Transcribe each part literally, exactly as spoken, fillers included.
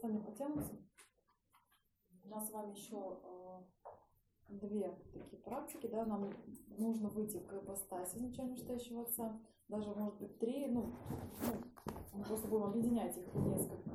мне потянуться. У нас с вами еще э, две такие практики, да, нам нужно выйти к ипостаси изначально вышестоящего отца, даже может быть три, ну, ну мы просто будем объединять их в несколько.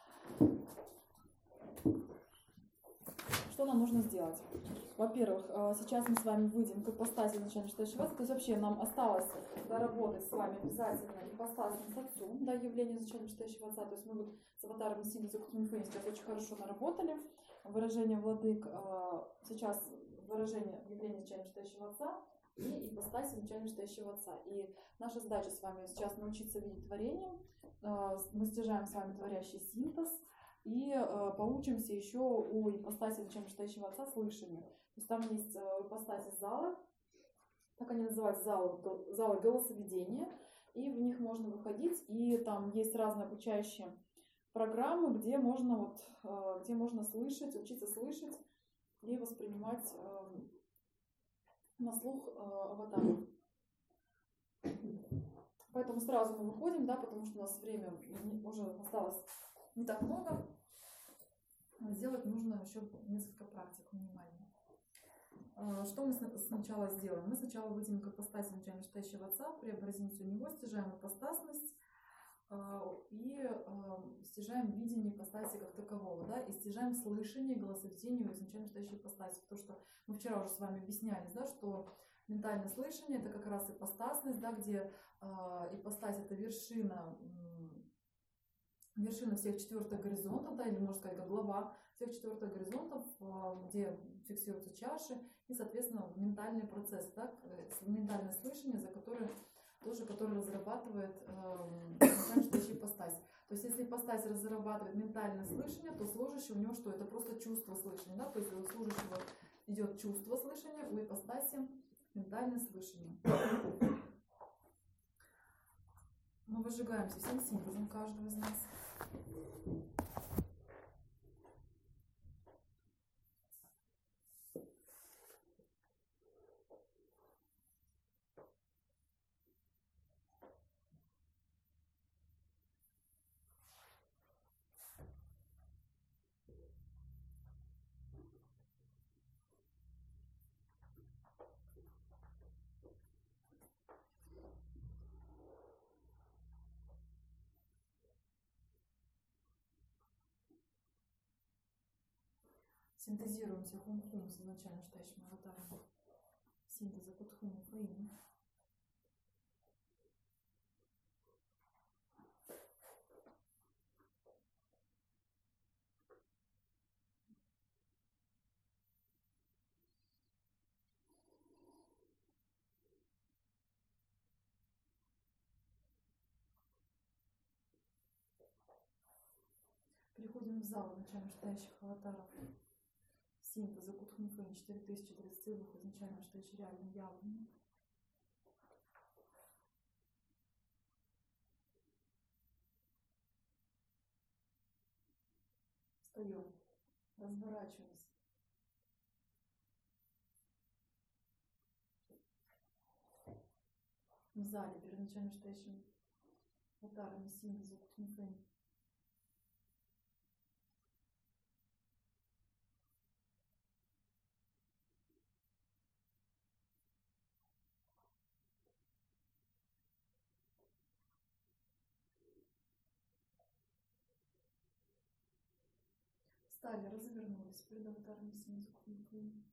Что нам нужно сделать? Во-первых, сейчас мы с вами выйдем к ипостаси изначально вышестоящего отца, то есть вообще нам осталось доработать с вами обязательно ипостасным с отцом, да, явление изначально вышестоящего отца, то есть мы вот с аватаром синтеза Кутминфейн сейчас очень хорошо наработали. Выражение владык, сейчас выражение явления изначально вышестоящего отца и ипостаси изначально вышестоящего отца. И наша задача с вами сейчас научиться видеть творение, мы стяжаем с вами творящий синтез, и э, поучимся еще у ипостаси изначально вышестоящего отца слышанию. То есть там есть э, ипостаси залы, так они называются, залы, залы голосоведения, и в них можно выходить, и там есть разные обучающие программы, где можно, вот, э, где можно слышать, учиться слышать и воспринимать э, на слух э, аватара. Поэтому сразу мы выходим, да, потому что у нас время уже осталось не так много. Сделать нужно еще несколько практик минимально. Что мы сначала сделаем? Мы сначала выйдем к ипостаси изначально вышестоящего отца, преобразим всю него, стяжаем ипостасность и стяжаем видение ипостаси как такового, да, и стяжаем слышание, голосоведение изначально вышестоящей ипостаси. Потому что мы вчера уже с вами объяснялись, да, что ментальное слышание — это как раз ипостасность, да, где ипостась — это вершина, вершина всех четвертых горизонтов, да, или можно сказать, как глава всех четвертых горизонтов, где фиксируются чаши, и, соответственно, ментальные процессы, да, ментальное слышание, за которое тоже, который разрабатывает э, ипостась. То есть, если ипостась разрабатывает ментальное слышание, то служащий у него что? Это просто чувство слышания, да, то есть у служащего идет чувство слышания, у ипостаси ментальное слышание. Мы выжигаемся всем синтезом каждого из нас. Синтезируем Сихун-Хун с изначально вышестоящим аватаром синтеза Кутминфейн. Переходим в зал изначально вышестоящих аватаров синтеза Кутминфейн четыре тысячи тридцать два изначально вышестоящий реальным явным. Встаем, разворачиваемся. В зале перед начальным вышестоящим аватаром синтеза Кутминфейн. Встали, развернулись перед аватаром синтеза Кутминфейн.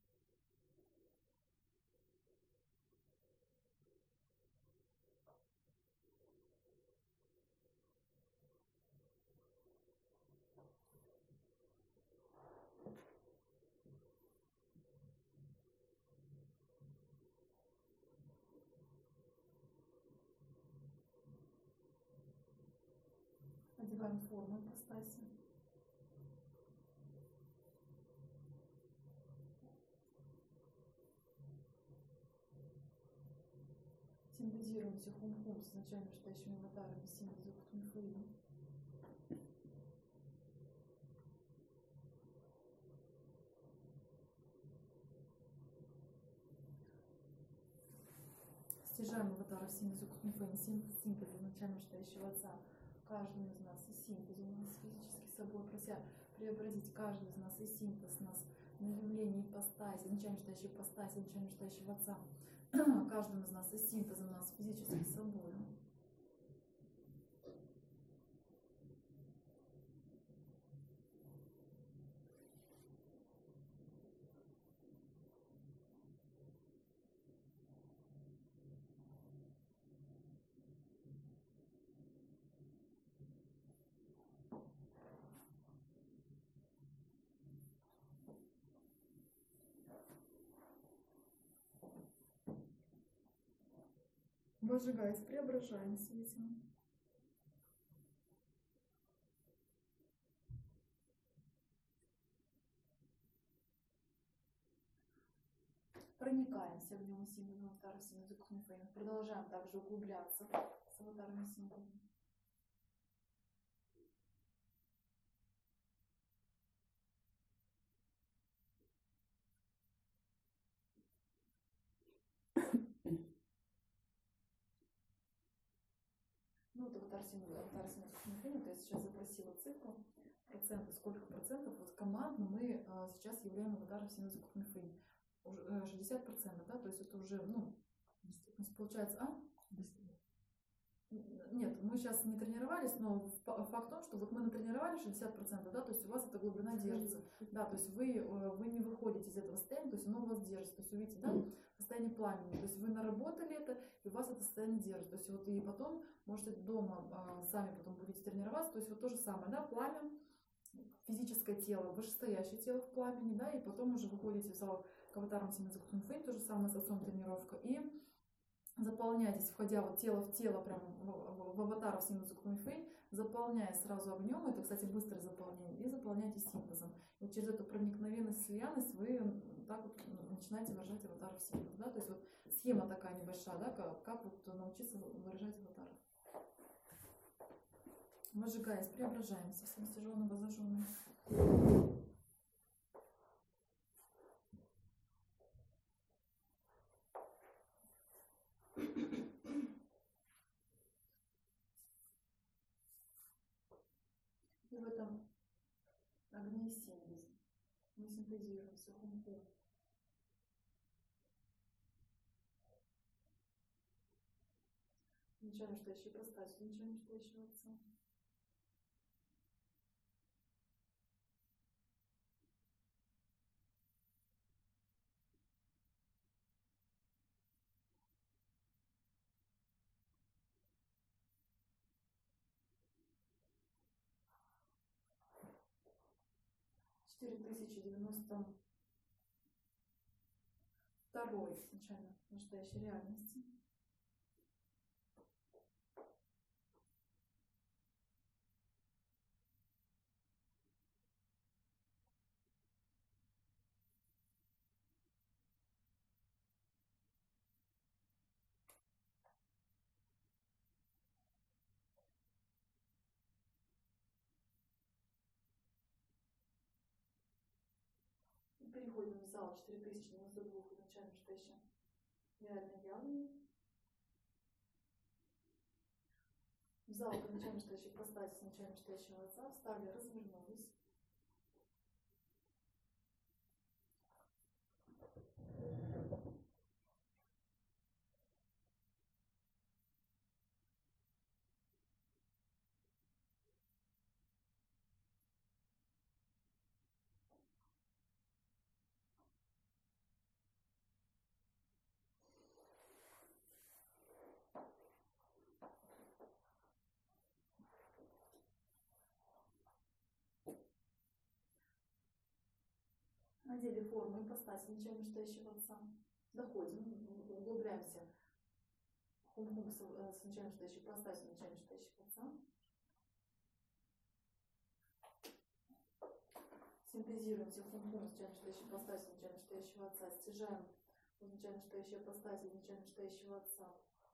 Одеваем форму ипостаси. Синтезируем Сихун-Хун с изначально вышестоящими аватарами синтеза Кутминфейна. Стяжаем аватаров синтеза Кутминфейна, синтез изначально вышестоящего отца. Каждому из нас и синтез у нас физически с собой прося преобразить каждый из нас и синтез нас на явление ипостаси, изначально считающей ипостаси, изначально считающего Отца, каждым из нас и синтезом нас физически с собой. Возжигаясь, преображаемся этим. Проникаемся в нем символом аватара символа Зукхунфейна. Продолжаем также углубляться с аватарным символом. Ну, вот аватар символа, аватар символа Зукхунфейна, то есть сейчас запросила цифру, проценты, сколько процентов, вот командно мы а, сейчас являем аватаром символа Зукхунфейна. Уже шестьдесят процентов, да, то есть это уже, ну, получается, а? Нет, мы сейчас не тренировались, но факт в том, что вот мы натренировали шестьдесят процентов, да, то есть у вас эта глубина держится, да, то есть вы, вы не выходите из этого состояния, то есть оно у вас держится, то есть вы видите, да, состояние пламени, то есть вы наработали это, и у вас это состояние держится, то есть вот и потом можете дома а, сами потом будете тренироваться, то есть вот то же самое, да, пламя, физическое тело, вышестоящее тело в пламени, да, и потом уже выходите в зал к аватарам символа Зукхунфейна, то же самое с отцом тренировка, и заполняйтесь, входя вот тело в тело, прямо в, в, в аватаров символа Зукхунфейна, заполняя сразу огнем, это, кстати, быстрое заполнение, и заполняйте синтезом. И вот через эту проникновенность, слиянность вы так вот начинаете выражать аватаров символа, да, то есть вот схема такая небольшая, да, как, как вот научиться выражать аватаров. Возжигаясь, преображаемся, всем стяженным, возожженным. И в этом огне синтез мы синтезируемся хумху. Ничего настоящий простать, ничего настоящего Отца. четыре тысячи девяносто второй изначально настоящей реальности. Переходим в зал четыре тысячи девяносто два изначально настоящее реальное явление. В зал изначально настоящей простати изначально настоящего Отца встали, развернулись. Надели форму ипостаси изначально настоящего Отца. Доходим, углубляемся. Хум-хум с изначально настоящей ипостаси изначально настоящего Отца. Синтезируемся хум-хум с изначально настоящей ипостаси изначально настоящего Отца. Стяжаем изначально настоящей ипостаси изначально настоящего Отца.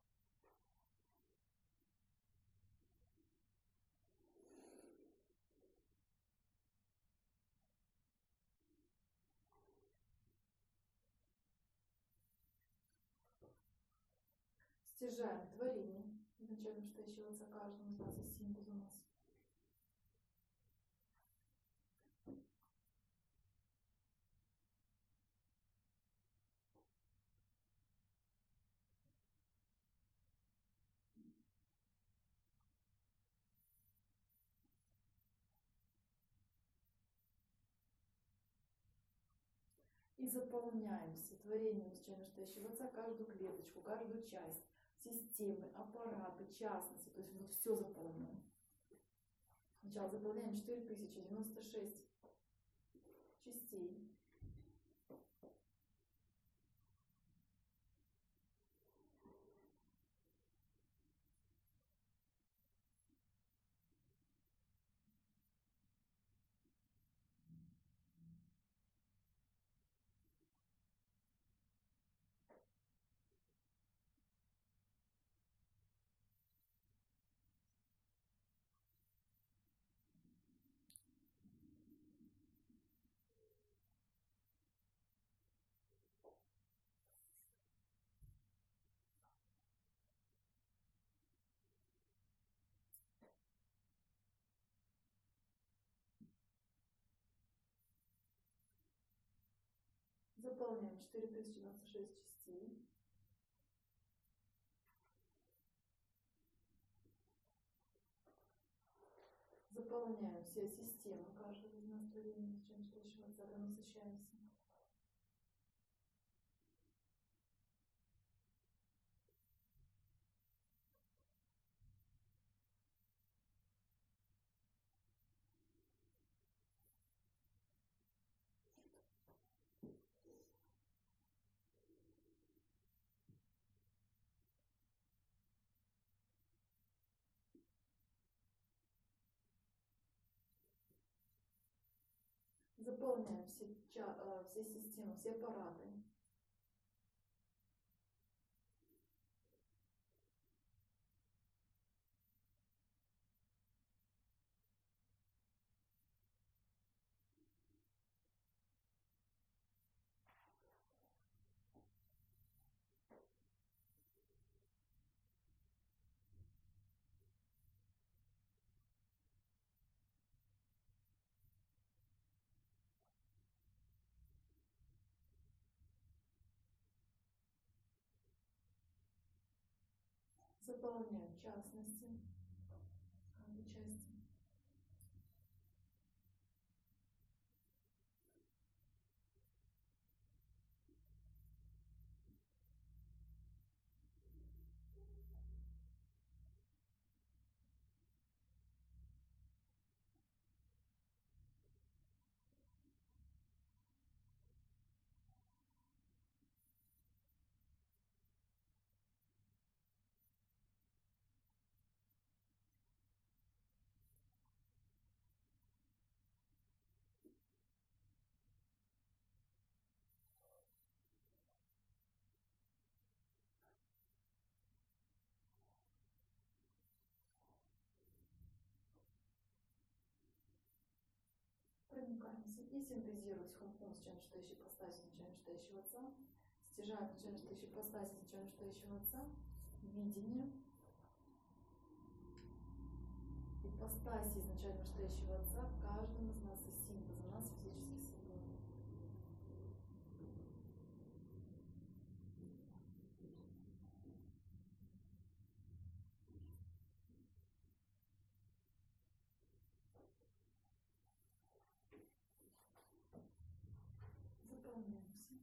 Стяжаем творение изначально настоящего Отца каждому из нас, и символ у нас. заполняем сотворением изначально настоящего Отца каждую клеточку, каждую часть системы, аппараты, частности, то есть вот все заполняем. Сначала заполняем четыре тысячи девяносто шесть частей. Заполняем четыре тысячи девяносто шесть частей. Заполняем все системы каждого из нас творения, с чем настоящего Отца, когда насыщаемся. Заполняем все, все системы, все аппараты. Заполняем частности каждой части. Проникаемся и синтезируем хум-хум изначально настоящей ипостаси изначально настоящего Отца. Стяжаем изначально настоящей ипостаси изначально настоящего Отца. Видение. Ипостаси изначально настоящего Отца в каждом из нас и синтеза нас физически собой. Заполняемся.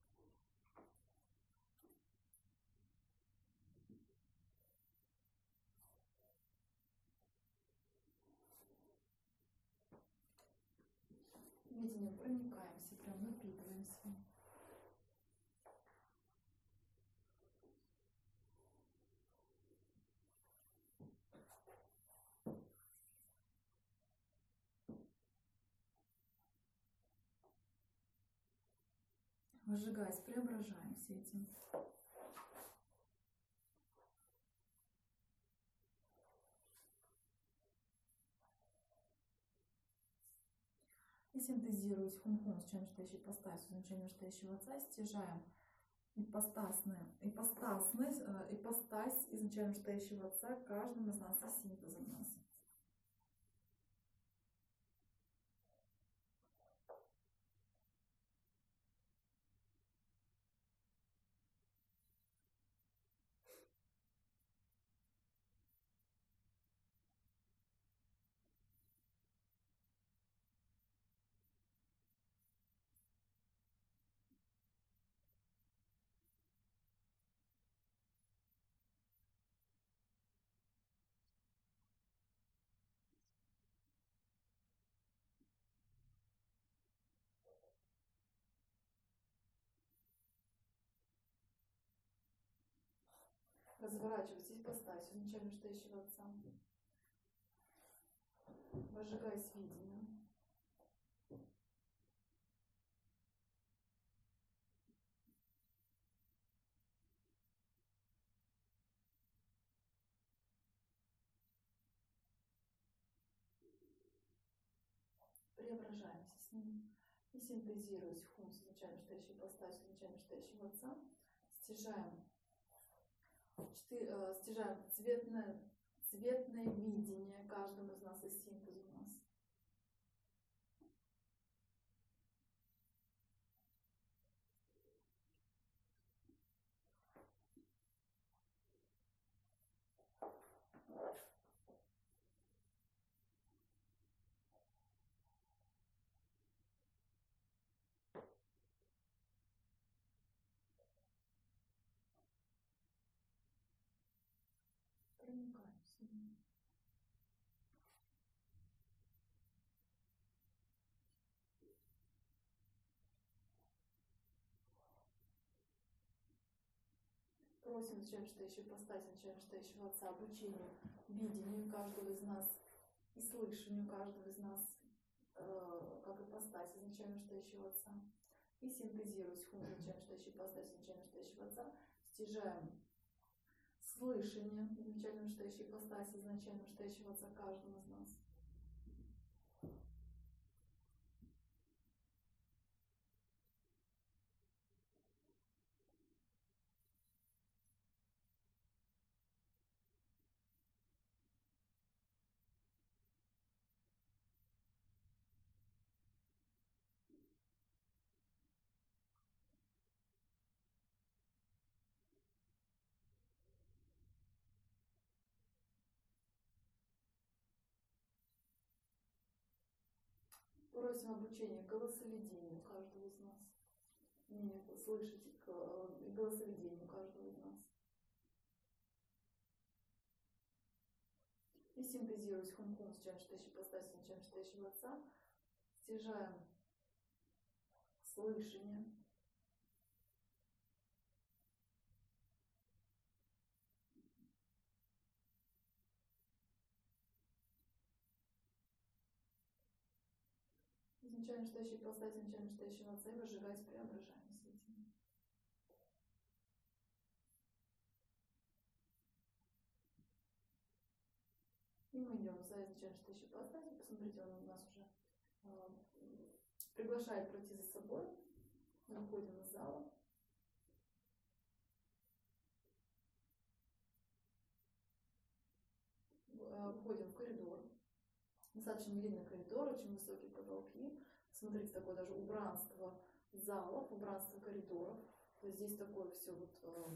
Видением проникаемся, прям напитываемся. Выжигаясь, преображаемся этим. И синтезируясь хум-хум с чем настоящей ипостасью, значением настоящего Отца, стяжаем ипостасную, ипостасность, ипостась изначально настоящего Отца каждым из нас и синтезом нас. разворачивать ипостась изначально стоящего Отца, возжигаясь видением. Преображаемся с ним и синтезируясь в хум с изначально стоящей ипостасью изначально стоящего Отца, стяжаем, четыре, стяжаем цветное, цветное видение каждому из нас и синтез у нас. Проникаем с ним. Просим изначально стоящую ипостась, изначально стоящего Отца, обучению, видению каждого из нас и слышанию каждого из нас, э, как ипостась изначально стоящего Отца. И синтезируясь хум изначально стоящей ипостась изначально стоящего Отца, стяжаем слышание изначально стоящей ипостаси изначально стоящего Отца каждому из нас. Просим обучения голосоведению каждого из нас. Умение слышать и голосоведению каждого из нас. И синтезируясь хум-хум с чем стоящей ипостасью, с чем стоящего Отца, стяжаем слышание, изначально стоящей ипостаси, изначально стоящего Отца, и возжигаясь, преображаемся с этим. И мы идем за изначально стоящей ипостасью. Посмотрите, он у нас уже э, приглашает пройти за собой. Мы выходим из зала. Выходим в коридор. Достаточно длинный коридор, очень высокие потолки. Смотрите, такое даже убранство залов, убранство коридоров. То есть здесь такое все вот, э,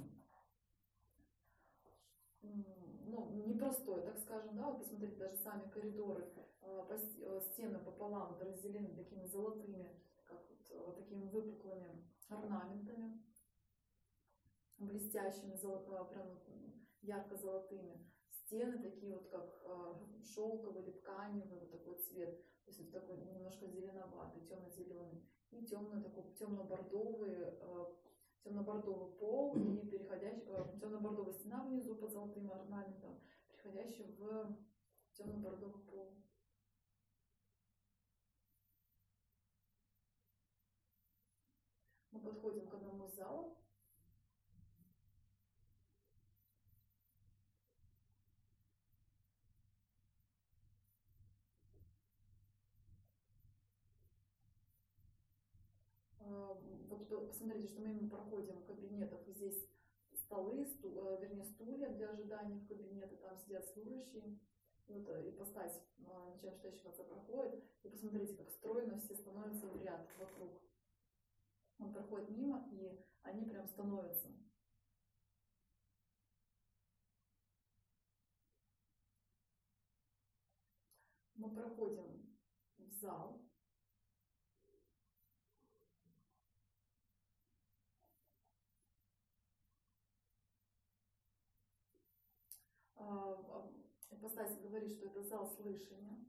ну, непростое, так скажем, да, вот посмотрите, даже сами коридоры, э, по, э, стены пополам вот разделены такими золотыми, как вот, вот такими выпуклыми орнаментами, блестящими, золото, прям ярко-золотыми. Стены такие вот, как э, шелковый или тканевый, вот такой цвет, то есть это такой немножко зеленоватый, темно-зеленый, и темно такой темно-бордовый, э, темно-бордовый пол и переходящий, э, темно-бордовая стена внизу под золотым орнаментом, переходящий в темно-бордовый пол. Мы подходим к одному из залов. Вот посмотрите, что мы именно проходим кабинетов. Здесь столы, сту, вернее стулья для ожидания в кабинеты, там сидят служащие. Вот ипостась начальник стоящего Отца проходит. И посмотрите, как стройно все становятся в ряд вокруг. Он проходит мимо, и они прям становятся. Мы проходим в зал. Ипостась говорит, что это зал слышания.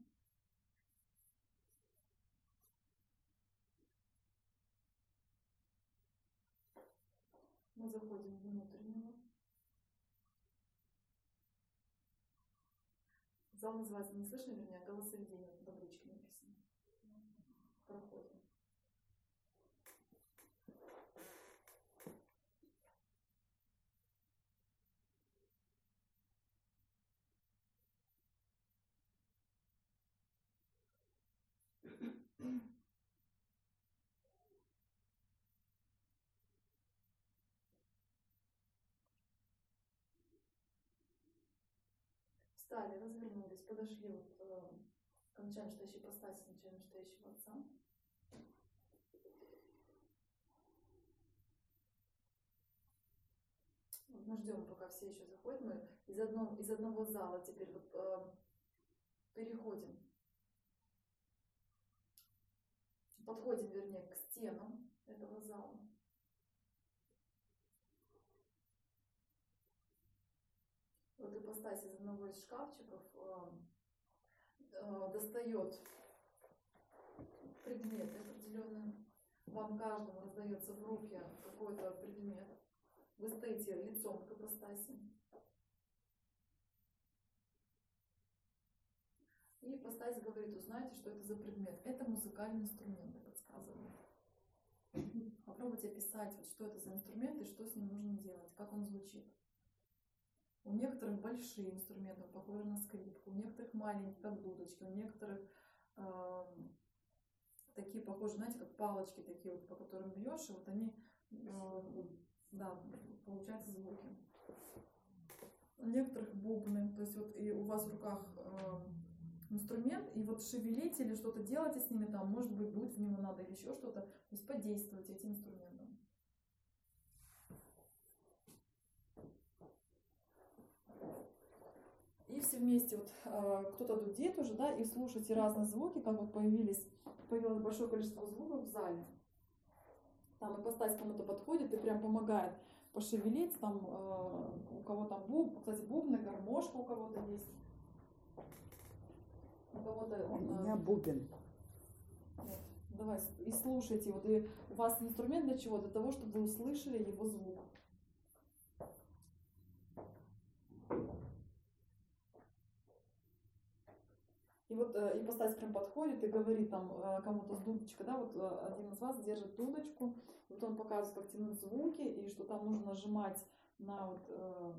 Мы заходим внутрь него. Зал называется не слышно, вернее, голосоведение, в табличке написано. Проходим. Встали, развернулись, подошли вот, э, к начальной читающей ипостаси, начальной читающего отца. Вот мы ждем, пока все еще заходят. Мы из, одного, из одного зала теперь вот, э, переходим. Подходим, вернее, к стенам этого зала. Вот ипостась из одного из шкафчиков э, э, достает предметы определенные. Вам каждому раздается в руки какой-то предмет. Вы стоите лицом к ипостаси. И ипостась говорит: узнайте, что это за предмет. Это музыкальный инструмент, я подсказываю. Попробуйте описать, вот, что это за инструмент и что с ним нужно делать, как он звучит. У некоторых большие инструменты, похожи на скрипку, у некоторых маленькие, как дудочки, у некоторых э, такие похожи, знаете, как палочки такие, вот, по которым бьешь, и вот они, э, да, получаются звуки. У некоторых бубны, то есть вот и у вас в руках э, инструмент, и вот шевелите или что-то делайте с ними, там, может быть, дуть в него надо или еще что-то, то есть подействуйте этим инструментом. И все вместе, вот, э, кто-то дудит уже, да, и слушайте разные звуки, как вот появились, появилось большое количество звуков в зале. Там ипостась кому-то подходит и прям помогает пошевелить, там э, у кого там буб, кстати, бубны, гармошка у кого-то есть. У кого-то... Э, у меня бубен. Вот, давай, и слушайте, вот, и у вас инструмент для чего? Для того, чтобы вы услышали его звук. И вот э, ипостась прям подходит и говорит там э, кому-то с дудочкой, да, вот э, один из вас держит дудочку, вот он показывает, как тянуть звуки, и что там нужно нажимать на вот, э,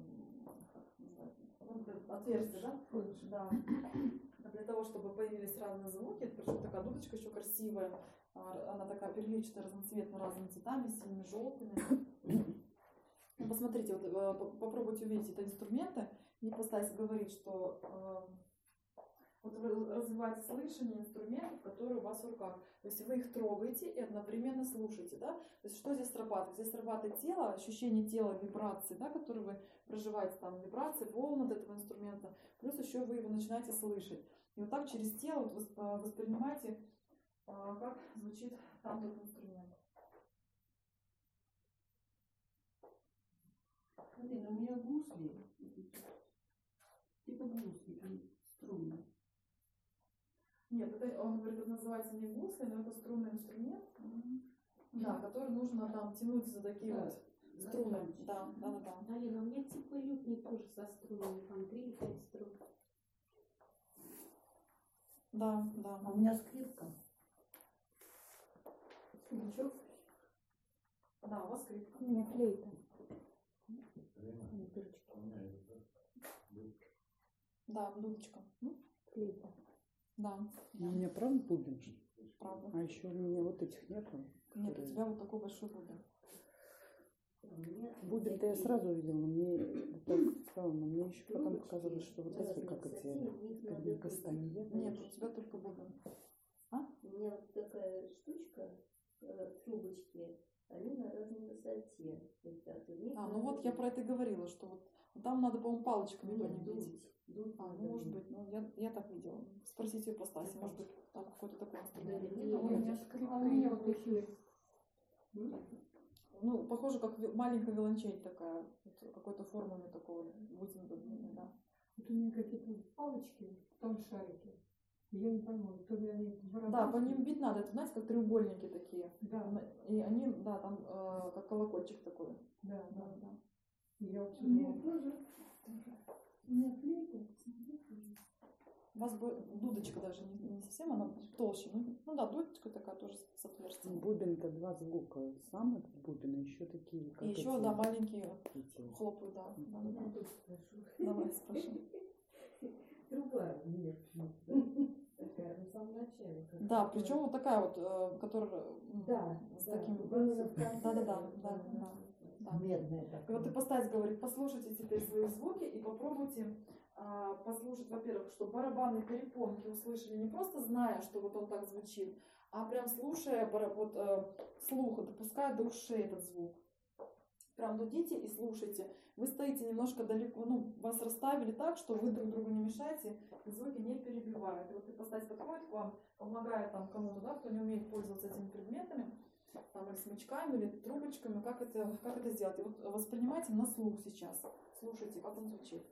как отверстие, да? Да. Для того, чтобы появились разные звуки, причем такая дудочка еще красивая, она такая переливчатая, разноцветная, разными цветами, синими, желтыми. Ну, посмотрите, вот, э, попробуйте увидеть эти инструменты. Ипостась говорит, что э, вот вы развиваете слышание инструментов, которые у вас в руках. То есть вы их трогаете и одновременно слушаете, да? То есть что здесь срабатывает? Здесь срабатывает тело, ощущение тела, вибрации, да, которые вы проживаете, там вибрации, волны от этого инструмента. Плюс еще вы его начинаете слышать. И вот так через тело вот воспринимаете, как звучит там тот инструмент. Смотри, у меня гусли, типа гусли, струнные. Нет, это, он говорит, это называется не гусли, но это струнный инструмент, mm-hmm. да, который нужно там тянуть за такие да, вот струны. Да, да, да, да. Алина, у меня типа лютник тоже со струнами, там три или пять струн. Да, да. А у меня скрипка. Ничего. Да, у вас скрипка. У меня флейта. Да, дудочка. Флейта. Да. У меня правда бубен? Правда. А еще у меня вот этих нету. Нет, у тебя вот такой большой бубен. Бубен-то я сразу увидела, но мне это странно. Мне еще потом показывали, что вот эти, как эти, как кастанье. Нет, у тебя только бубен. А? У меня вот такая штучка, трубочки, они на разной высоте. А, ну вот я про это и говорила, что вот там надо, по-моему, палочками по ним бить. А, ну, может быть, ну, я, я так видела. Спросите у ипостаси, может быть, там какой-то такой инструмент. У меня скрипка, у меня вот такие. Ну, похоже, как маленькая виолончель такая, какой-то формы такого вытянутой, да. Вот у меня какие-то палочки, там шарики. Я не пойму, то ли они... Да, по ним бить надо, это, знаете, как треугольники такие. Да. И они, да, там э, как колокольчик такой. Да, да, да. да. Я вообще у меня тоже. У меня флейта. У вас бы дудочка даже не, не совсем, она толще. Ну, ну да, дудочка такая тоже с отверстием. Бубен-то два звука. Сам этот бубен, и еще такие, как И еще, эти, да, маленькие эти. хлопают, да. да, да, Я да. тоже спрошу. Давай, спрошу. Труба у меня почему-то такая в самом начале. как Да, такое. причем вот такая вот, э, которая м, Да, с да, таким... именно в конце, Да, да, да, да, да, да, да. медная И вот такая. ипостась говорит, послушайте теперь свои звуки и попробуйте а, послушать, во-первых, что барабанные перепонки услышали не просто зная, что вот он так звучит, а прям слушая, бара- вот э, слуха, допуская до ушей этот звук. Прям дудите и слушайте. Вы стоите немножко далеко, ну, вас расставили так, что вы друг другу не мешаете, и звуки не перебивают. И вот ипостась подходит к вам, помогает там кому-то, да, кто не умеет пользоваться этими предметами, там, или смычками, или трубочками, как это, как это сделать. И вот воспринимайте на слух сейчас. Слушайте, как он звучит.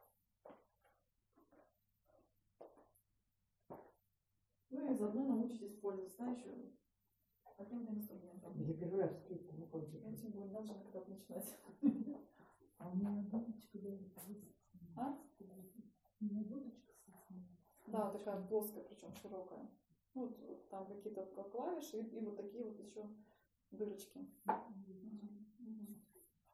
Ну и заодно научитесь пользоваться, да, еще каким-то инструментом. Я первый раз скидку выходит. Я тем более, надо же когда-то начинать. А у меня дудочка даже А? У меня дудочка совсем. Да, такая плоская, причем широкая. Ну, вот, вот там какие-то клавиши и, и вот такие вот еще дырочки. Мгм.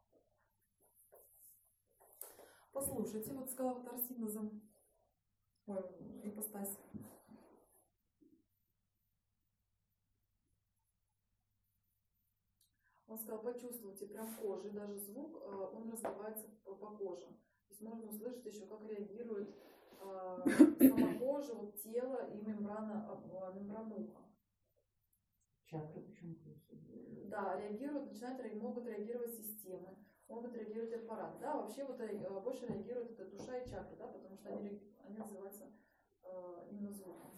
Послушайте, вот сказала вот Арсина за... Ой, ипостась. Он сказал, почувствуйте прям кожей, даже звук, э, он разливается по, по коже. То есть можно услышать еще, как реагирует э, сама кожа, вот тело и мембрана, э, мембрана уха. Чакры почему-то. Да, реагируют, начинают, ре- могут реагировать системы, могут реагировать аппараты. Да, вообще вот э, больше реагирует это душа и чакры, да, потому что они, ре- они называются э, именно звуком.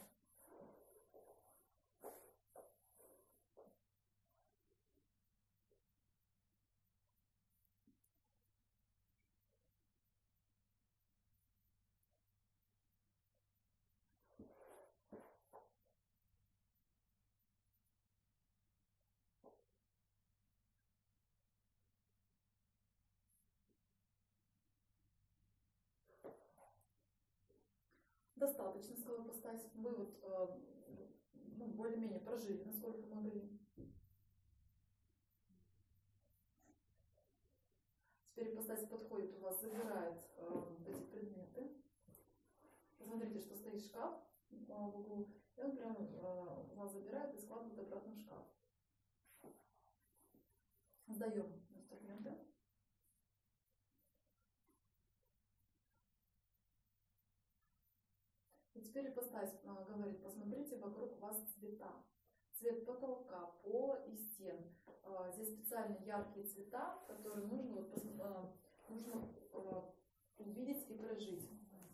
Достаточно, сказала поставить. Вы вот э, ну, более-менее прожили, насколько могли. Теперь ипостась подходит у вас, забирает э, вот эти предметы. Посмотрите, что стоит шкаф э, в углу, и он прям э, у вас забирает и складывает обратно в шкаф. Сдаем инструменты. И теперь ипостась э, говорит, посмотрите вокруг вас цвета. Цвет потолка, пола и стен. Э, здесь специально яркие цвета, которые нужно, вот, пос- э, нужно э, увидеть и прожить.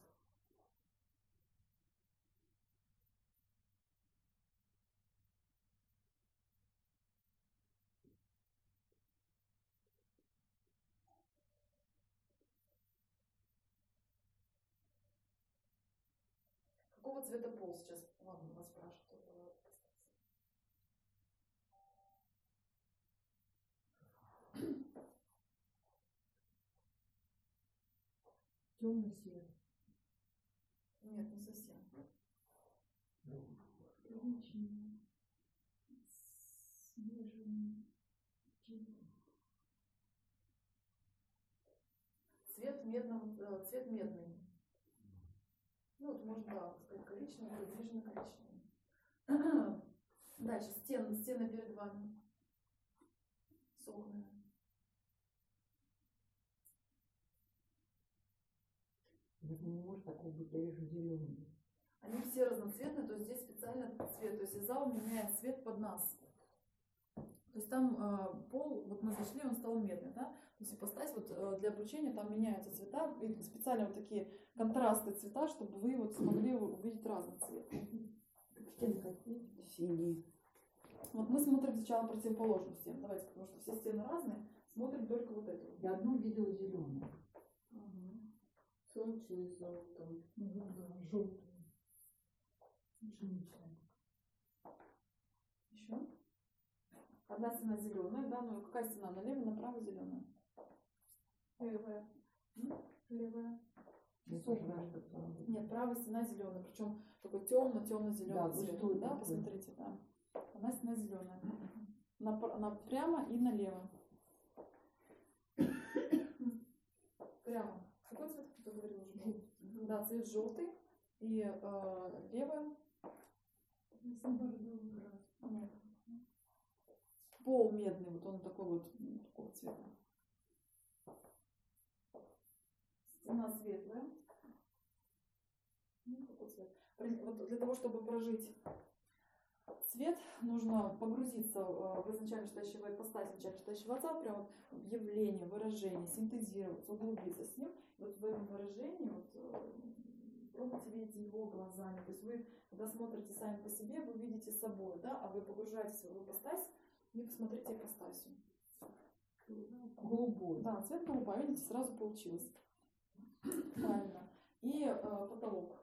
Какого цвета пол сейчас? Ладно, вас спрашивают. Темный свет. Нет, не совсем. Коричневый. Снежный. Цвет медного, э, цвет медный. Ну вот можно, да, сказать, коричневый, приближенно коричневый. Дальше стены, стены перед вами. С окнами. Не может такого быть реже зеленый. Они все разноцветные, то есть здесь специально цвет. То есть зал меняет цвет под нас. То есть там э, пол, вот мы зашли, он стал медный, да? То есть ипостась вот э, для обучения там меняются цвета, и специально вот такие контрастные цвета, чтобы вы вот смогли увидеть разный цвет. Стены какие? Синий. Вот мы смотрим сначала противоположную стену. Давайте, потому что все стены разные, смотрим только вот эту. Я одну видела зеленую. Угу. Солнечный с золотом. Ну, да, желтый. Пшеничный. Еще. Одна стена зеленая, да, ну какая стена? Налево, направо зеленая. Левая. М? Левая. Высокая такая. Нет, правая стена зеленая, причем такой темно-темно-зеленый Да, цвет. густой Да, такой. посмотрите, да. Она стена зеленая. Прямо и налево. Прямо. Какой цвет ты говорил уже? был? Да, цвет желтый. И э, левая. Нет. Пол медный, вот он такой вот, м, такого цвета. Стена светлая. Ну, какой цвет? При- Вот для того, чтобы прожить цвет, нужно погрузиться э, в изначально читающего ипостась, изначально читающего отца, прям вот в явление, выражение, синтезироваться, углубиться с ним. Вот в этом выражении вот, э, пробуйте видеть его глазами. То есть вы, когда смотрите сами по себе, вы видите собой, да, а вы погружаетесь в ипостась и посмотрите ипостасью. Голубой. Да, цвет голубой, видите, сразу получилось. Правильно. И э, потолок.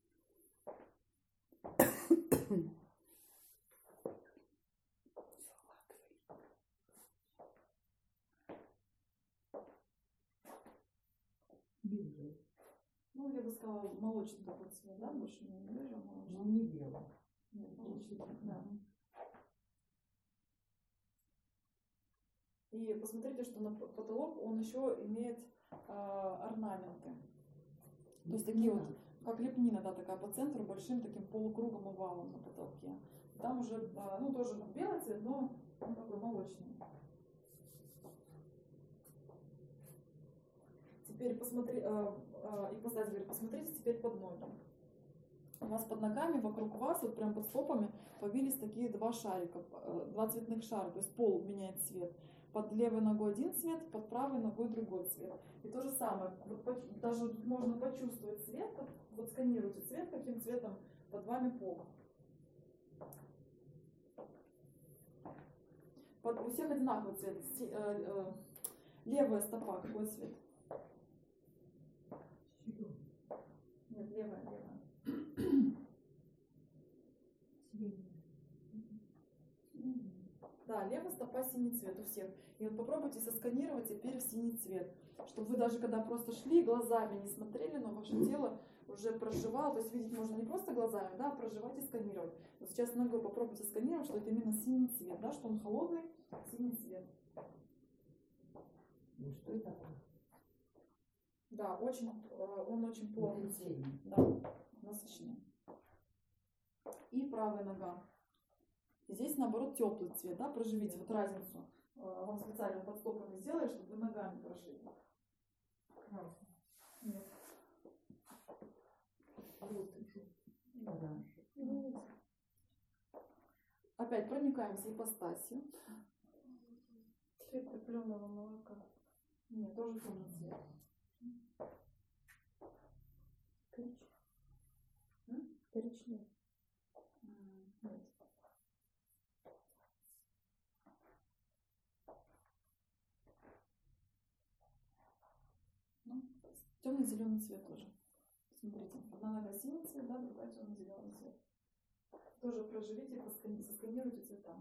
Белый. Ну, я бы сказала, молочный такой цвет, да, больше не бежа, а Но молочный. не белый. Нет, молочный, да. И посмотрите, что на потолок он еще имеет э, орнаменты. То есть такие вот, как лепнина, да, такая по центру, большим таким полукругом овалом на потолке. Там уже, э, ну, тоже белый цвет, но он такой молочный. Теперь посмотри, э, э, и поставь, говорит, посмотрите теперь под ноги. У вас под ногами, вокруг вас, вот прям под стопами появились такие два шарика, э, два цветных шара, то есть пол меняет цвет. Под левой ногой один цвет, под правой ногой другой цвет. И то же самое, вот, поч- даже тут можно почувствовать цвет, как- вот сканируйте цвет, каким цветом под вами пол. Под, у всех одинаковый цвет. Сти- э, э, левая стопа, какой цвет? Нет, левая, левая. Да, левая стопа синий цвет у всех. И вот попробуйте сосканировать теперь в синий цвет. Чтобы вы даже когда просто шли, глазами не смотрели, но ваше тело уже проживало. То есть видеть можно не просто глазами, да, а проживать и сканировать. Вот сейчас ногой попробуйте сканировать, что это именно синий цвет, да, что он холодный, синий цвет. Ну что это такое? Да, очень, э, он очень плотный. Интенсивный. Да, насыщенный. И правая нога. Здесь, наоборот, теплый цвет, да, проживите вот разницу. Э, Вам специально под стопами сделали, чтобы вы ногами прожили. Красный. Нет. Оранжевый. Опять проникаемся ипостасью. Цвет топленого молока. Нет, тоже темный цвет. М? Коричневый. М, Нет. Ну, темно-зеленый цвет тоже. Смотрите, одна нога синий цвет, да, другая темно-зеленый цвет. Тоже проживите, поскани- сосканируйте цвета.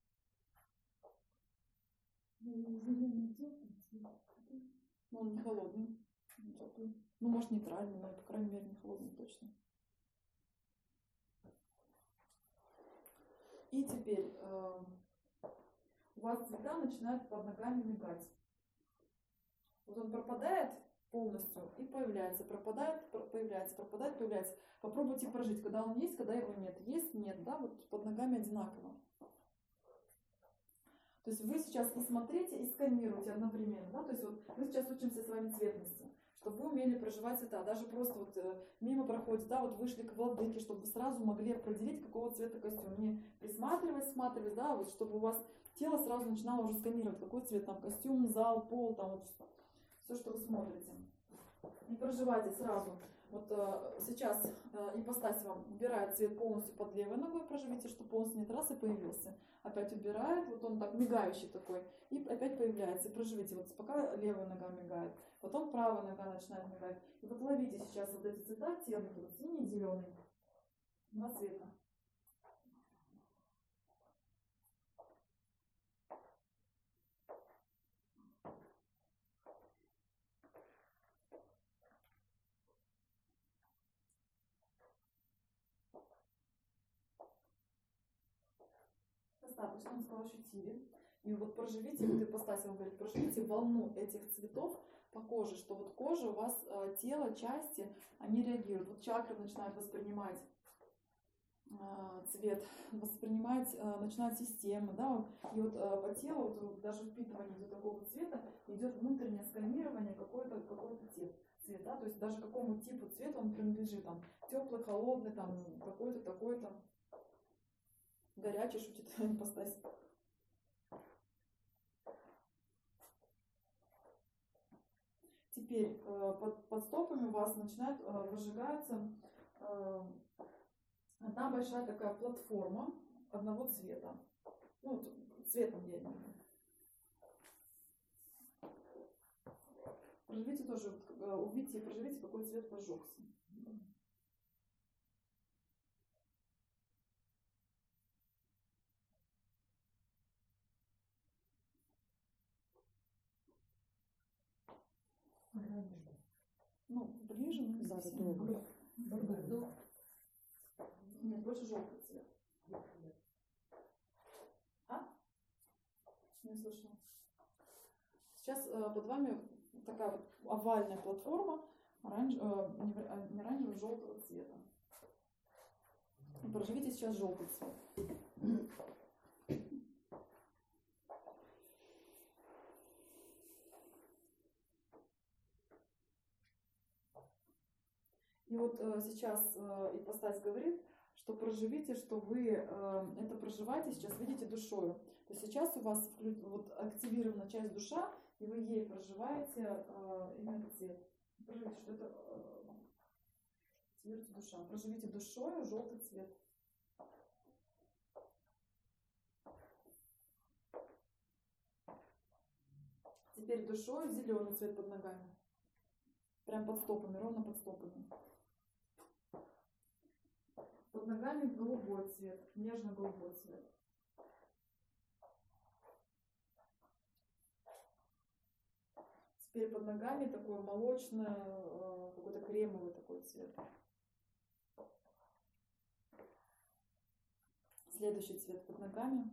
Ну, он не холодный, не теплый. Ну, может, нейтральный, но, по крайней мере, не холодный точно. И теперь э, у вас цвета начинают под ногами мигать. Вот он пропадает полностью и появляется, пропадает, про- появляется, пропадает, появляется. Попробуйте прожить, когда он есть, когда его нет. Есть, нет, да, вот под ногами одинаково. То есть вы сейчас и смотрите, и сканируете одновременно, да, то есть вот мы сейчас учимся с вами цветности, чтобы вы умели проживать цвета, даже просто вот э, мимо проходите, да, вот вышли к владыке, чтобы вы сразу могли определить, какого цвета костюм, не присматривать, всматривать, да, вот чтобы у вас тело сразу начинало уже сканировать, какой цвет там костюм, зал, пол, там вот все, что вы смотрите. И проживайте сразу. Вот э, сейчас э, ипостась вам убирает цвет полностью под левой ногой, проживите, что полностью нет, раз и появился. Опять убирает, вот он так мигающий такой, и опять появляется. И проживите, вот пока левая нога мигает, потом правая нога начинает мигать. И вот ловите сейчас вот эти цвета, оттенки, вот синий, зеленый, два цвета. достаточно, он сказал, ощутили. И вот проживите, вот ипостась, он говорит, проживите волну этих цветов по коже, что вот кожа у вас, э, тело, части, они реагируют. Вот чакры начинают воспринимать э, цвет, воспринимать, э, начинают системы, да, и вот э, по телу, вот, даже впитывание до такого цвета идет внутреннее сканирование какой-то какой-то цвет, цвет, да, то есть даже какому типу цвета он принадлежит, там, теплый, холодный, там, какой-то, такой-то, горячий, шутит ипостась. Теперь э, под, под стопами у вас начинает э, выжигаться э, одна большая такая платформа одного цвета. Ну, вот, цветом я имею в виду. Проживите тоже, вот, э, увидите и проживите, какой цвет пожегся. Ну, ближе, но не совсем. Бордо. Нет, больше желтый цвет. А? Не слышала. Сейчас э, под вами такая вот овальная платформа оранж... э, не оранжевого, желтого цвета. И проживите сейчас желтый цвет. И вот э, сейчас э, ипостась говорит, что проживите, что вы э, это проживаете сейчас, видите, душою. То есть сейчас у вас вклю... вот, активирована часть душа, и вы ей проживаете э, именно цвет. Проживите, что это э, цвет душа. Проживите душою желтый цвет. Теперь душою зеленый цвет под ногами. Прям под стопами, ровно под стопами. Под ногами голубой цвет, нежно-голубой цвет. Теперь под ногами такой молочный, какой-то кремовый такой цвет. Следующий цвет под ногами.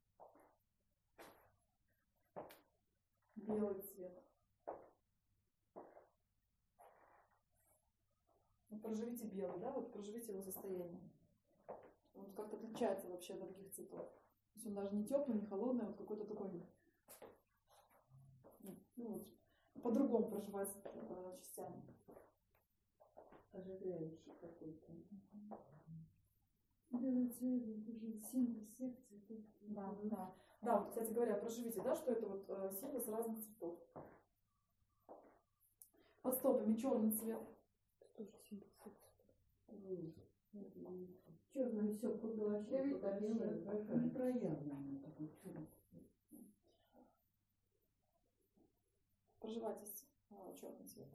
Белый цвет. Вот проживите белый, да, вот проживите его состояние. Он как-то отличается вообще от других цветов. То есть он даже не теплый, не холодный, а вот какой-то такой, ну вот, по-другому проживается э, частями. Ожидающий какой-то. Белый цвет, это символ всех цветов. Да, да. Да, вот, кстати говоря, проживите, да, что это вот э, символ разных цветов. Под стопами черный цвет. Тоже символ цвета. Черное все поглощает, а белое Непроявленное такое черное. Проживайте э, черный цвет.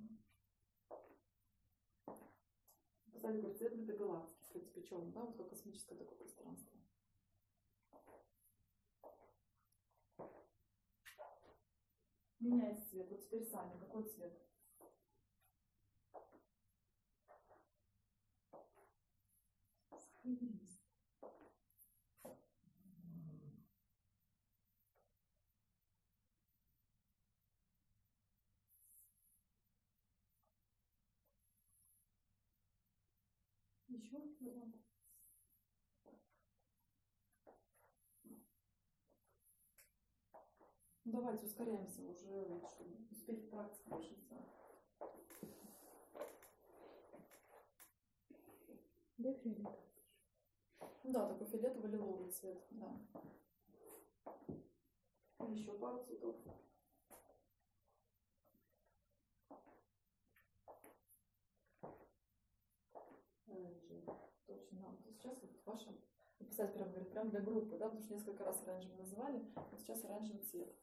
Кстати, говорит, цвет это галактики, в принципе, черный, да, вот как космическое такое пространство. Меняйте цвет. Вот теперь сами. Какой цвет? Еще вариант. Ну, давайте ускоряемся уже, чтобы успеть в практике больше сделать. Да, фиолетовый. Да, такой фиолетово-лиловый цвет, да. Еще пару цветов. Точно, да. Вот сейчас вот ваша, писать прям, говорит, прям для группы, да, потому что несколько раз оранжевым называли, вот сейчас оранжевый цвет.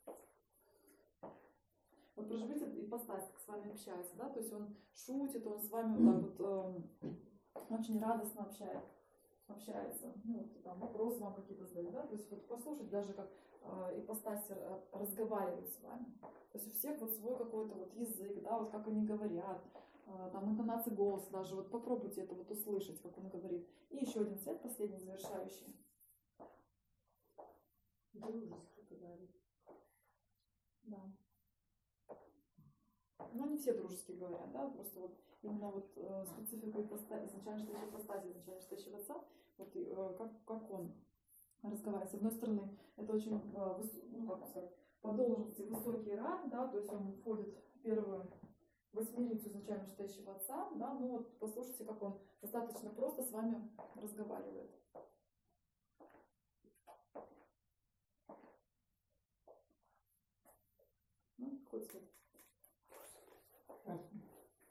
Вот проживите ипостась, как с вами общается, да, то есть он шутит, он с вами вот так вот э, очень радостно общает, общается, ну, вот, там вопросы вам какие-то задают, да, то есть вот послушать даже, как э, ипостась разговаривает с вами. То есть у всех вот свой какой-то вот язык, да, вот как они говорят, э, там интонация голоса даже, вот попробуйте это вот услышать, как он говорит. И еще один цвет, последний, завершающий. Дружески говорит. Да. Ну, не все дружески говорят, да, просто вот именно вот э, специфика ипостаси, изначально что ипостаси, изначально что отца, вот э, как, как он разговаривает. С одной стороны, это очень, э, выс, ну, как сказать, по должности высокий ранг, да, то есть он входит в первую восьмерицу изначально считающего отца, да, ну вот послушайте, как он достаточно просто с вами разговаривает. Ну, какой цвет? Красный.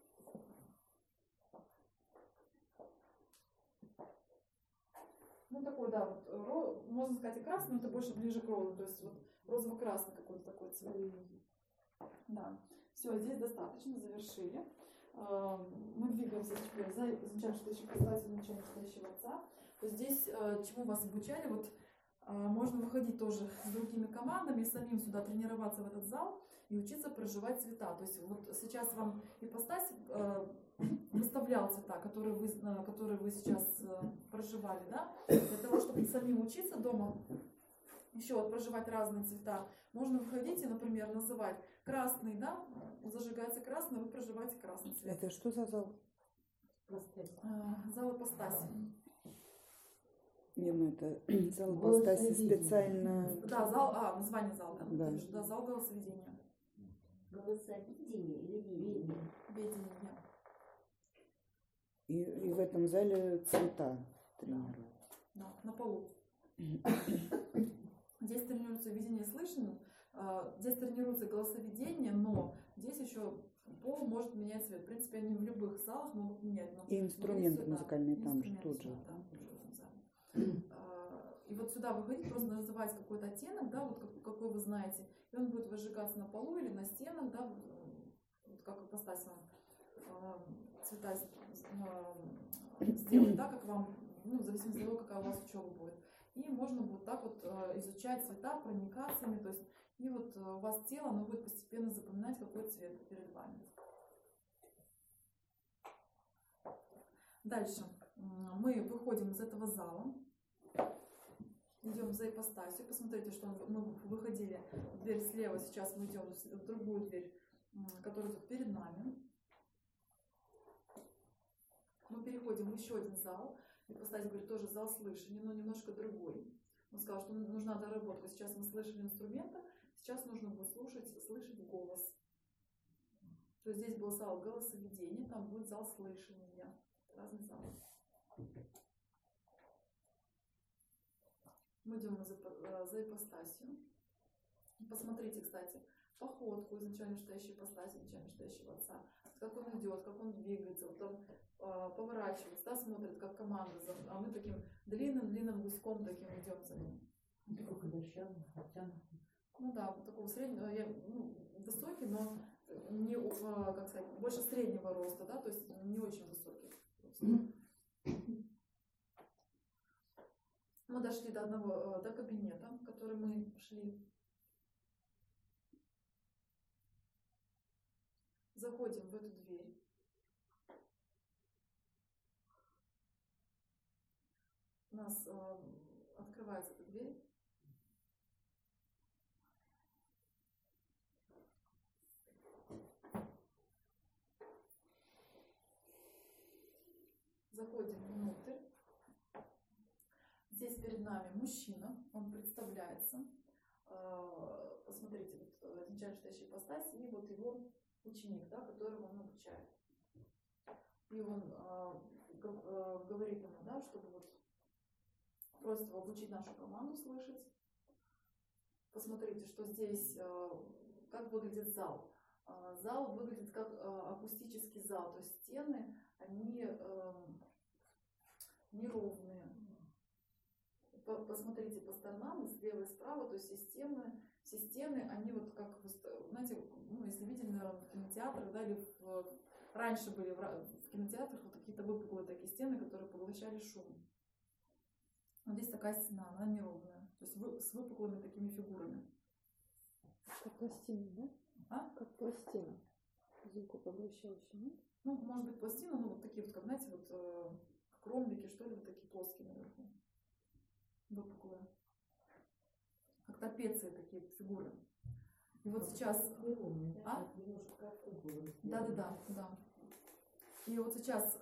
Ну, такой, да, вот, ро, можно сказать и красный, но это больше ближе к розу, то есть вот розово-красный какой-то такой цвет. Да. Все, здесь достаточно, завершили. Мы двигаемся теперь за изначально считающего отца, изначально считающего отца. То здесь, чему вас обучали, вот можно выходить тоже с другими командами, самим сюда тренироваться в этот зал и учиться проживать цвета. То есть вот сейчас вам ипостась выставлял цвета, которые вы, которые вы сейчас проживали, да, для того, чтобы самим учиться дома еще вот проживать разные цвета, можно выходить и, например, называть красный, да, зажигается красный, вы проживаете красный цвет. Это что за зал? Зал ипостаси. Не, ну это зал ипостаси специально. Да, зал, а, название зала, да, Да. да, зал голосоведения. Голосовидение или видение? Ведение. И, и в этом зале цвета тренируют. Да, на полу. Здесь тренируется видение и слышание, здесь тренируется голосоведение, но здесь еще пол может менять цвет. В принципе, они в любых залах могут менять. Но И инструменты сюда, музыкальные там же инструменты тут же. сюда, да, тоже в этом зале. И вот сюда выходить, просто называть какой-то оттенок, да, вот какой вы знаете, и он будет выжигаться на полу или на стенах, да, вот как ипостась вам цвета сделать, да, как вам, ну, в зависимости от того, какая у вас учеба будет. И можно будет так вот изучать цвета проникациями, то есть и вот у вас тело, оно будет постепенно запоминать, какой цвет перед вами. Дальше мы выходим из этого зала, идем за ипостасью. Посмотрите, что мы выходили в дверь слева, сейчас мы идем в другую дверь, которая тут перед нами. Мы переходим в еще один зал. Ипостась говорит, тоже зал слышания, но немножко другой. Он сказал, что нужна доработка. Сейчас мы слышали инструменты, сейчас нужно будет слушать, слышать голос. То есть здесь был зал голосоведения, там будет зал слышания. Разный зал. Мы идем за, за ипостасью. Посмотрите, кстати, походку изначально считающей ипостаси, изначально считающего отца. Как он идет, как он двигается, вот он э, поворачивается, да, смотрит, как команда. За, а мы таким длинным-длинным гуськом таким идем за ним. Ну да, вот такого среднего, я, ну, высокий, но не, э, как сказать, больше среднего роста, да, то есть не очень высокий. Мы дошли до одного, до кабинета, в который мы шли. Заходим в эту дверь. У нас э, открывается эта дверь. Заходим внутрь. Здесь перед нами мужчина, он представляется. Э, посмотрите, вот изначально считающий ипостась, и вот его ученик, да, которого он обучает. И он э, э, говорит ему, да, чтобы вот просит его обучить нашу команду слышать. Посмотрите, что здесь, э, как выглядит зал. Э, зал выглядит как э, акустический зал, то есть стены, они э, неровные. Посмотрите по сторонам, слева и справа, то есть все стены, все стены, они вот как, знаете, ну, если видели, наверное, в кинотеатрах, да, или в, раньше были в, в кинотеатрах вот какие-то выпуклые такие стены, которые поглощали шум. Вот здесь такая стена, она неровная, то есть вы, с выпуклыми такими фигурами. Как пластина, да? А? Как пластина. Звукопоглощающая, нет? Ну, может быть, пластина, ну, вот такие вот, как, знаете, вот, э, как ромбики, что ли, вот такие плоские наверху. Выпуклые. Как как трапеции такие фигуры. И вот сейчас... А? Да, да, да, да. И вот сейчас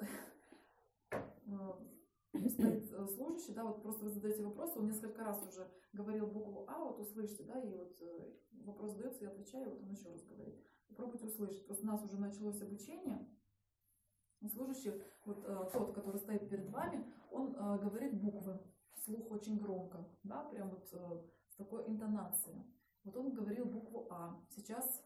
стоит служащий, да, вот просто вы задаете вопрос, он несколько раз уже говорил букву А, вот услышьте, да, и вот вопрос задается, я отвечаю, вот он еще раз говорит. Попробуйте услышать. Просто у нас уже началось обучение. И служащий, вот тот, который стоит перед вами, он говорит буквы вслух очень громко, да, прям вот с такой интонацией. Вот он говорил букву А. Сейчас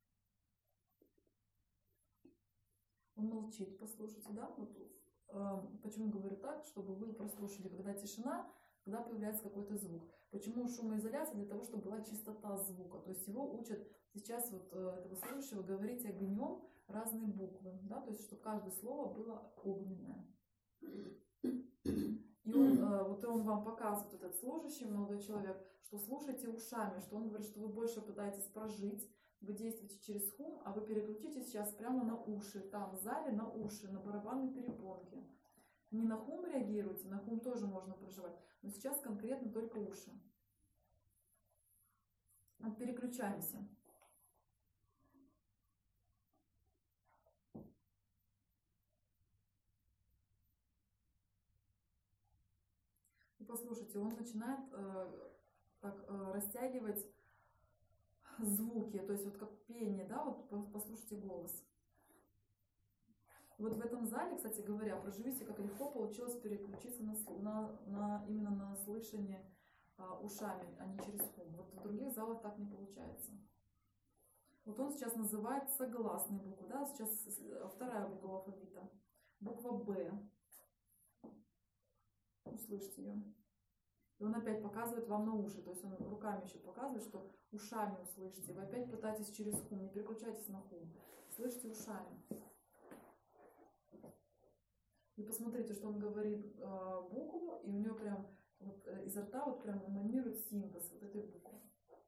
он молчит, послушайте, да, вот почему говорю так, чтобы вы прослушали, когда тишина, когда появляется какой-то звук. Почему шумоизоляция? Для того, чтобы была чистота звука. То есть его учат сейчас вот этого слушающего говорить огнем разные буквы, да, то есть чтобы каждое слово было огненное. И он, вот он вам показывает, этот служащий, молодой человек, что слушайте ушами, что он говорит, что вы больше пытаетесь прожить, вы действуете через хум, а вы переключите сейчас прямо на уши, там в зале на уши, на барабанные перепонки. Не на хум реагируйте, на хум тоже можно проживать, но сейчас конкретно только уши. Переключаемся. И послушайте, он начинает э, так, э, растягивать звуки, то есть вот как пение, да, вот послушайте голос. Вот в этом зале, кстати говоря, проживите, как легко получилось переключиться на, на, на именно на слышание а, ушами, а не через хум. Вот в других залах так не получается. Вот он сейчас называет согласные буквы, да, сейчас вторая буква алфавита, буква Б. Услышьте ее. И он опять показывает вам на уши, то есть он руками еще показывает, что ушами услышите. Вы опять пытаетесь через хум, не переключайтесь на хум. Слышите ушами. И посмотрите, что он говорит э, букву, и у него прям вот, э, изо рта вот прям эманирует синтез вот этой буквы.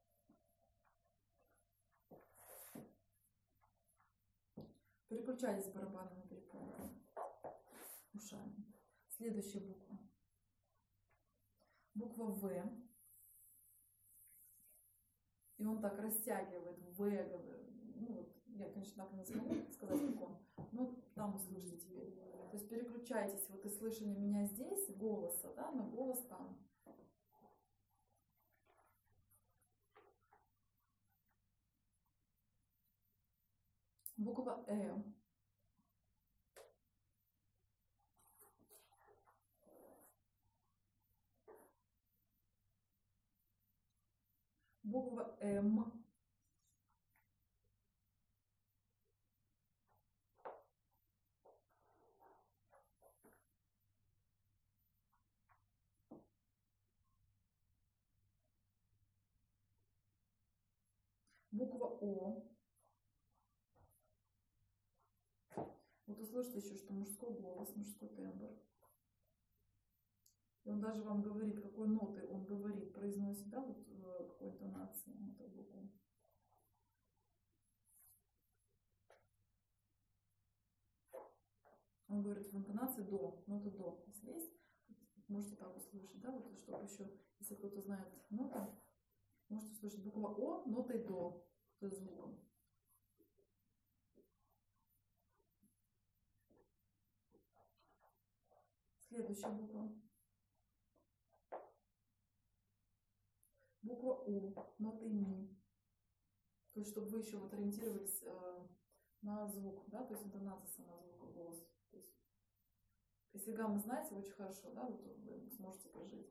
Переключайтесь барабанными перепонками, ушами. Следующая буква. Буква В. И он так растягивает В. Ну, вот, я, конечно, так не смогу сказать, как он. Но там услышите теперь. То есть переключайтесь вот из слышания меня здесь, голоса, да, на голос там. Буква Э. Буква М. Буква О. Вот услышите еще, что мужской голос, мужской тембр. И он даже вам говорит, какой ноты он говорит, произносит, да, вот в какой интонации эту букву. Он говорит в интонации до, нота до. Если есть, можете так услышать, да, вот чтобы еще, если кто-то знает ноты, можете услышать буква О нотой до, то есть звуком. Следующая буква. Буква У, нотой ми. То есть, чтобы вы еще вот ориентировались э, на звук, да, то есть интонация сама звука, голос. То есть, если гамму знаете, очень хорошо, да, вот вы сможете прожить.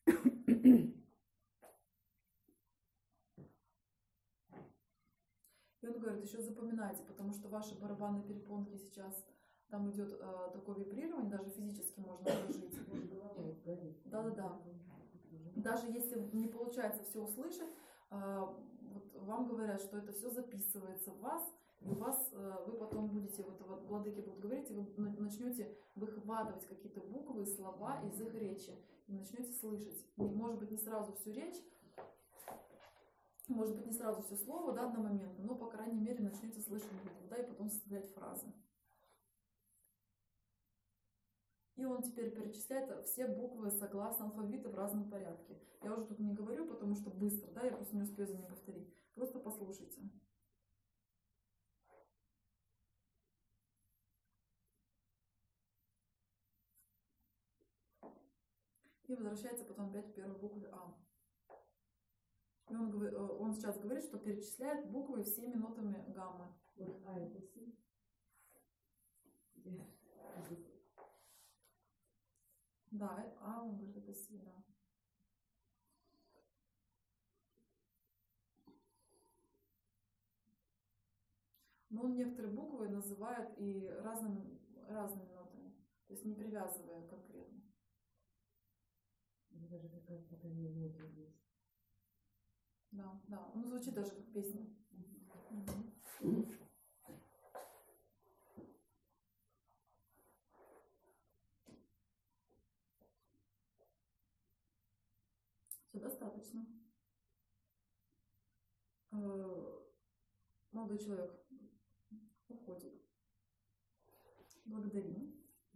И он говорит, еще запоминайте, потому что ваши барабанные перепонки сейчас, там идет э, такое вибрирование, даже физически можно прожить. Да-да-да. Даже если не получается все услышать, э, вот вам говорят, что это все записывается в вас, и у вас, э, вы потом будете, вот, вот владыки будут говорить, и вы начнете выхватывать какие-то буквы, слова из их речи, и начнете слышать. Может быть, не сразу всю речь, может быть, не сразу все слово, да, одномоментно, но, по крайней мере, начнете слышать букву, да, и потом составлять фразы. И он теперь перечисляет все буквы согласно алфавиту в разном порядке. Я уже тут не говорю, потому что быстро, да, я просто не успею за ним повторить. Просто послушайте. И возвращается потом опять к первой букве А. И он, говорит, он сейчас говорит, что перечисляет буквы всеми нотами гаммы. Вот А это Си. Да, А, он говорит, это Си, да. Но он некоторые буквы называет и разными, разными нотами, то есть не привязывая конкретно. Даже какая-то потайная нота есть. Да, да, он звучит даже как песня. Все достаточно. Молодой человек уходит. Благодарим.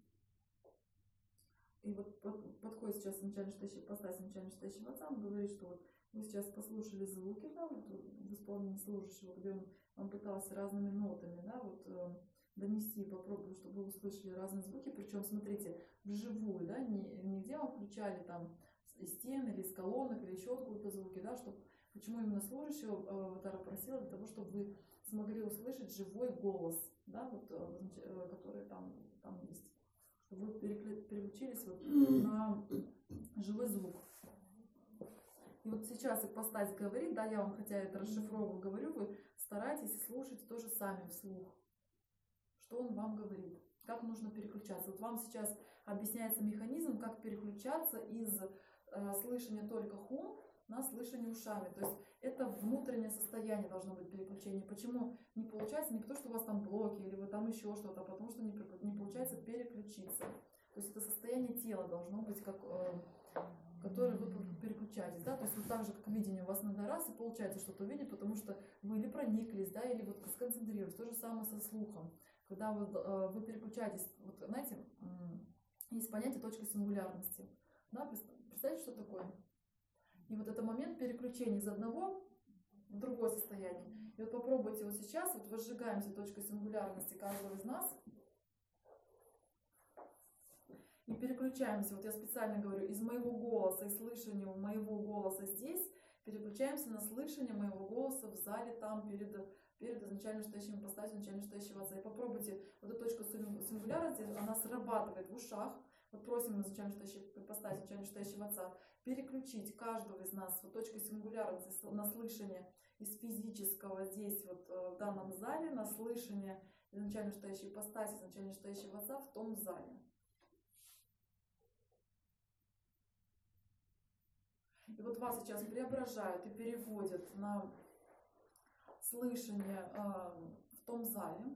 И вот подходит сейчас начальник читающий, ипостась начальник читающего отца, он говорит, что вот вы сейчас послушали звуки, да, вот в исполнении служащего, где он, он пытался разными нотами, да, вот э, донести, попробовать, чтобы вы услышали разные звуки, причем, смотрите, вживую, да, не, не где вам включали там из стен или из колонок или еще откуда-то звуки, да, чтобы, почему именно служащего Аватара просила, для того, чтобы вы смогли услышать живой голос, да, вот, э, который там, там есть, чтобы вы переключились вот на живой звук. И вот сейчас ипостась говорит, да, я вам, хотя это расшифровываю, говорю, вы старайтесь слушать тоже сами вслух, что он вам говорит, как нужно переключаться. Вот вам сейчас объясняется механизм, как переключаться из э, слышания только хум на слышание ушами. То есть это внутреннее состояние должно быть переключение. Почему не получается? Не потому, что у вас там блоки или вы там еще что-то, а потому что не, не получается переключиться. То есть это состояние тела должно быть как... Э, который вы переключаетесь, да, то есть вот так же, как видение у вас надо раз, и получается что-то увидеть, потому что вы или прониклись, да, или вот сконцентрировались. То же самое со слухом. Когда вы, вы переключаетесь, вот, знаете, есть понятие точка сингулярности, да, представьте, что такое? И вот это момент переключения из одного в другое состояние. И вот попробуйте вот сейчас, вот возжигаемся точкой сингулярности каждого из нас, и переключаемся, вот я специально говорю, из моего голоса и слышания моего голоса здесь, переключаемся на слышание моего голоса в зале, там, перед, перед изначально читающим ипостасью, изначально читающего отца. И попробуйте, вот эта точка сингулярности, она срабатывает в ушах. Вот просим изначально читающего ипостасью, изначально читающего отца, переключить каждого из нас вот точкой сингулярности на слышание из физического здесь, вот в данном зале, на слышание изначально читающей ипостаси, изначально читающего отца в том зале. И вот вас сейчас преображают и переводят на слышание э, в том зале.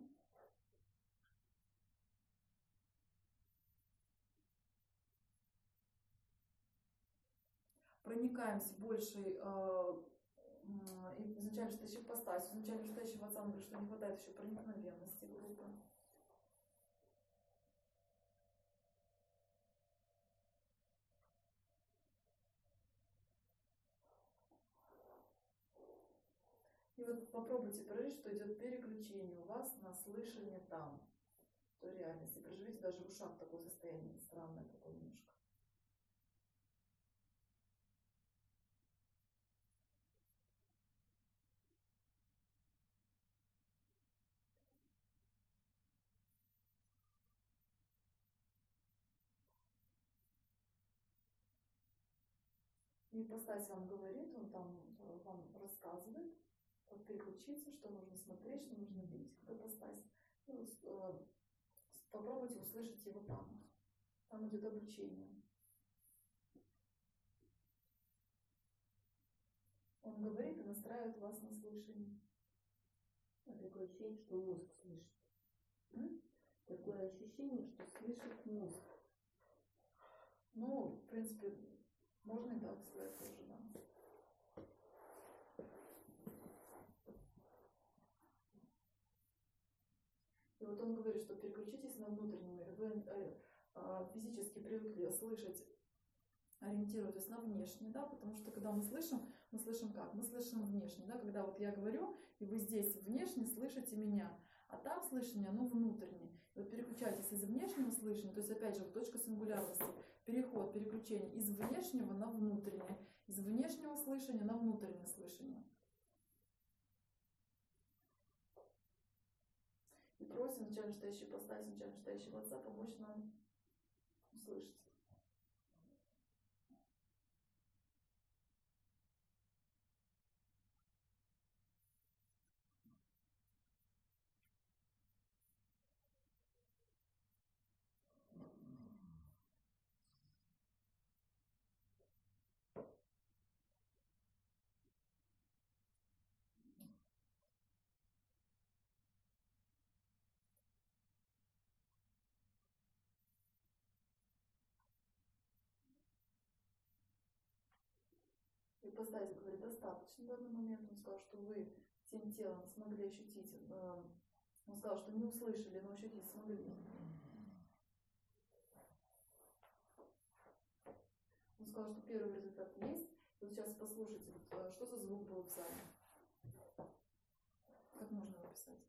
Проникаемся больше э, изначально читающей ипостасью, изначально читающего отца, он говорит, что не хватает еще проникновенности группы. И вот попробуйте прожить, что идет переключение у вас на слышание там, в той реальности. Проживите даже в ушах такое состояние, странное такое немножко. И ипостась вам говорит, он там вам рассказывает, как переключиться, что нужно смотреть, что нужно видеть, как ипостась. И вот, э, попробуйте услышать его там. Там идет обучение. Он говорит и настраивает вас на слышание. А такое ощущение, что мозг слышит. М? Такое ощущение, что слышит мозг. Ну, в принципе, можно и так сказать тоже, да. И вот он говорит, что переключитесь на внутренний мир. Вы, э, а, физически привыкли слышать, ориентируйтесь на внешне, да, потому что когда мы слышим, мы слышим как? Мы слышим внешне, да, когда вот я говорю, и вы здесь внешне слышите меня, а там слышание, оно внутреннее. И вот переключайтесь из внешнего слышания, то есть опять же точка сингулярности, переход, переключение из внешнего на внутреннее, из внешнего слышания на внутреннее слышание. И просим начально читающий ипостась, начально читающего Отца помочь нам услышать. Ипостась говорит, достаточно в данный момент. Он сказал, что вы всем телом смогли ощутить. Э, он сказал, что не услышали, но ощутить смогли. Он сказал, что первый результат есть. Вот сейчас послушайте, вот, э, что за звук был в зале. Как можно его описать?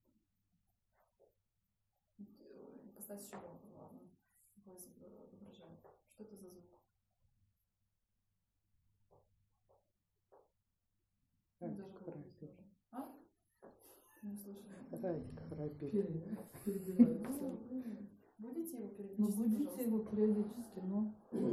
Ипостась чего? Ладно. Его изображает. Что это за звук? Радик храпит. А? Не слышали. Радик храпит. Перебивается. Ну, будете его периодически, Ну, будите пожалуйста? его периодически, но...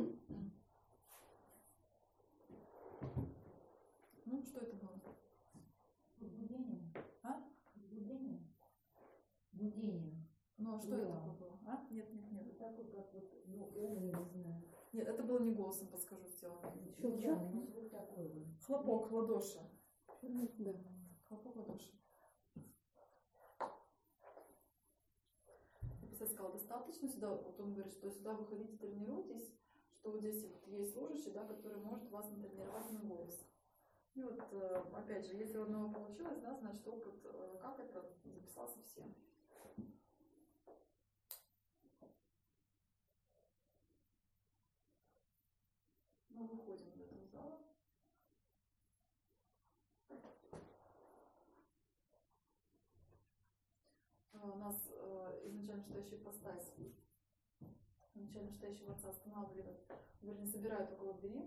Ну, что это было? Будение. А? Будение. Будение. Ну, а что Да. это такое было? А? Нет, нет, нет. Такой, как вот, ну, я не знаю. Нет, это было не голосом, подскажу, сделано. Щелчок, ну, звук такой вот. Хлопок в ладоши. Да. Хлопок в ладоши. Я сказала, достаточно сюда, вот он говорит, что сюда выходите, тренируйтесь, что вот здесь вот есть служащий, да, который может вас натренировать на голос. И вот, э, опять же, если у одного получилось, да, значит опыт, э, как это, записался всем. Мы выходим из этого зала. У нас э, изначально читающий ипостась, изначально читающего Отца останавливает, вернее, собирает около двери.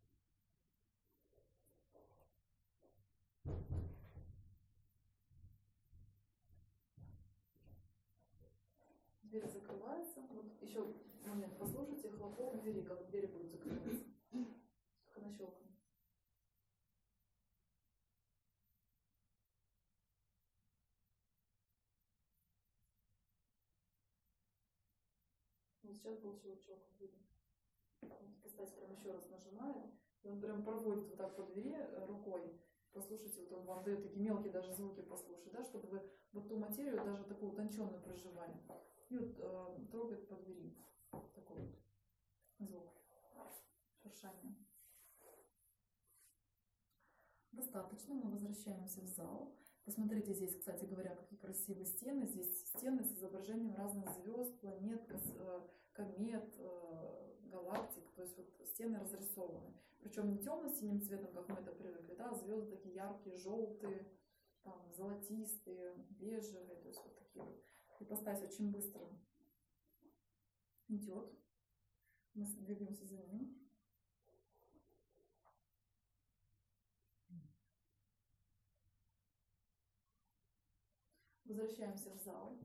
Дверь закрывается. Вот еще момент, послушайте хлопок двери, как двери будут закрываться. Только на щелканье. Вот сейчас был щелчок в двери. Ипостась прям еще раз нажимает, и он прям проводит вот так по двери рукой. Послушайте, вот он вам дает такие мелкие даже звуки послушать, да, чтобы вы вот ту материю даже такую утонченную проживали. И вот э, трогает по двери. Такой вот звук. Шуршание. Достаточно, мы возвращаемся в зал. Посмотрите здесь, кстати говоря, какие красивые стены. Здесь стены с изображением разных звезд, планет, комет, галактик. То есть вот стены разрисованы. Причем не темно-синим цветом, как мы это привыкли, да, звезды такие яркие, желтые, там, золотистые, бежевые. То есть вот такие вот. Ипостась очень быстро идет. Мы двигаемся за ним. Возвращаемся в зал.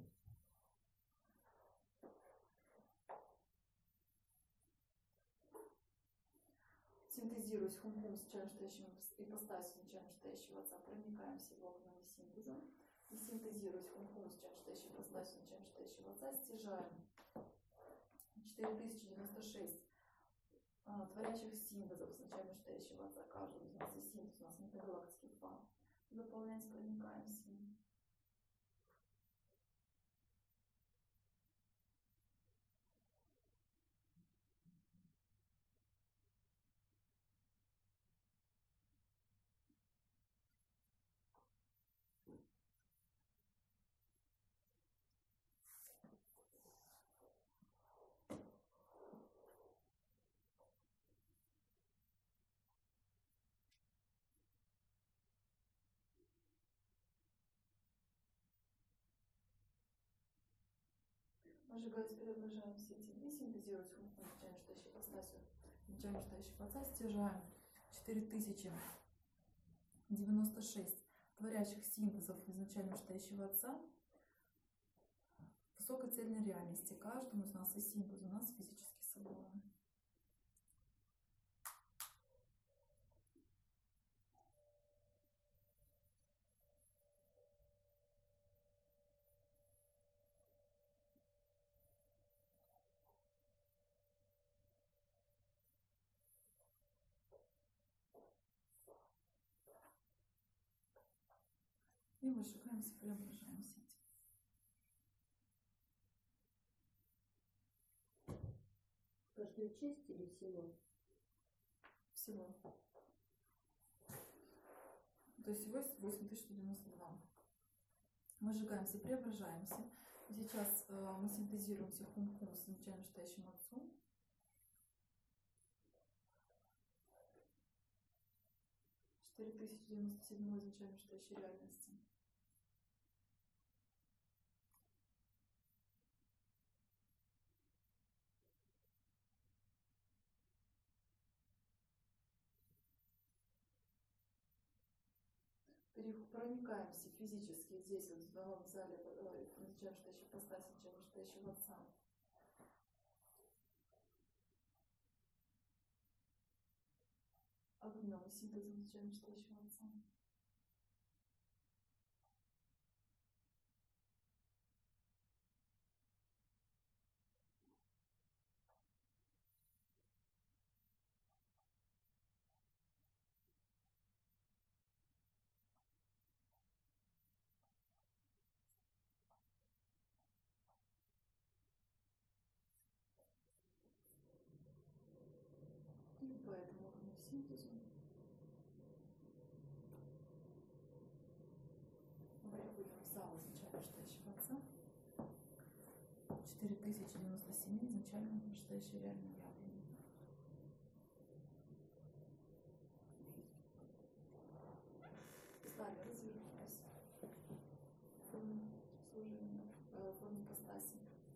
Синтезируясь хум-хум с начально читающим ипостасью начально читающего Отца, проникаемся в окнами синтеза. И синтезируясь хум-хум с начально читающим ипостасью начально читающего Отца, стяжаем четыре тысячи девяносто шесть а, творящих синтезов с начально читающего Отца. Каждый из нас есть синтез, у нас метагалактический план. Заполняемся, проникаемся. Выжигаясь, преображаем все эти дни, синтезируясь хунхун, изначально считающей ипостасью, изначально считающего отца, стяжаем четыре тысячи девяносто шесть творящих синтезов изначально считающего отца высокой цельной реальности. Каждому из нас и синтез у нас физически соборный. И выжигаемся, преображаемся. Каждую часть или всего? Всего. То есть всего восемь тысяч сто девяносто два. Выжигаемся, преображаемся. Сейчас э, мы синтезируем сихун-хун с изначально считающим отцом. четыре тысячи девяносто семь изначально считающей реальности. Проникаемся физически здесь, вот в новом зале, изначально считающей ипостаси, изначально считающего отца. Огнем и синтезом изначально считающего отца. И поэтому огнем синтезу мы переходим в зал изначально считающего отца. четыре тысячи девяносто семь изначально считающие реальное явление. Стали развернулись в форме служения, в форме ипостаси.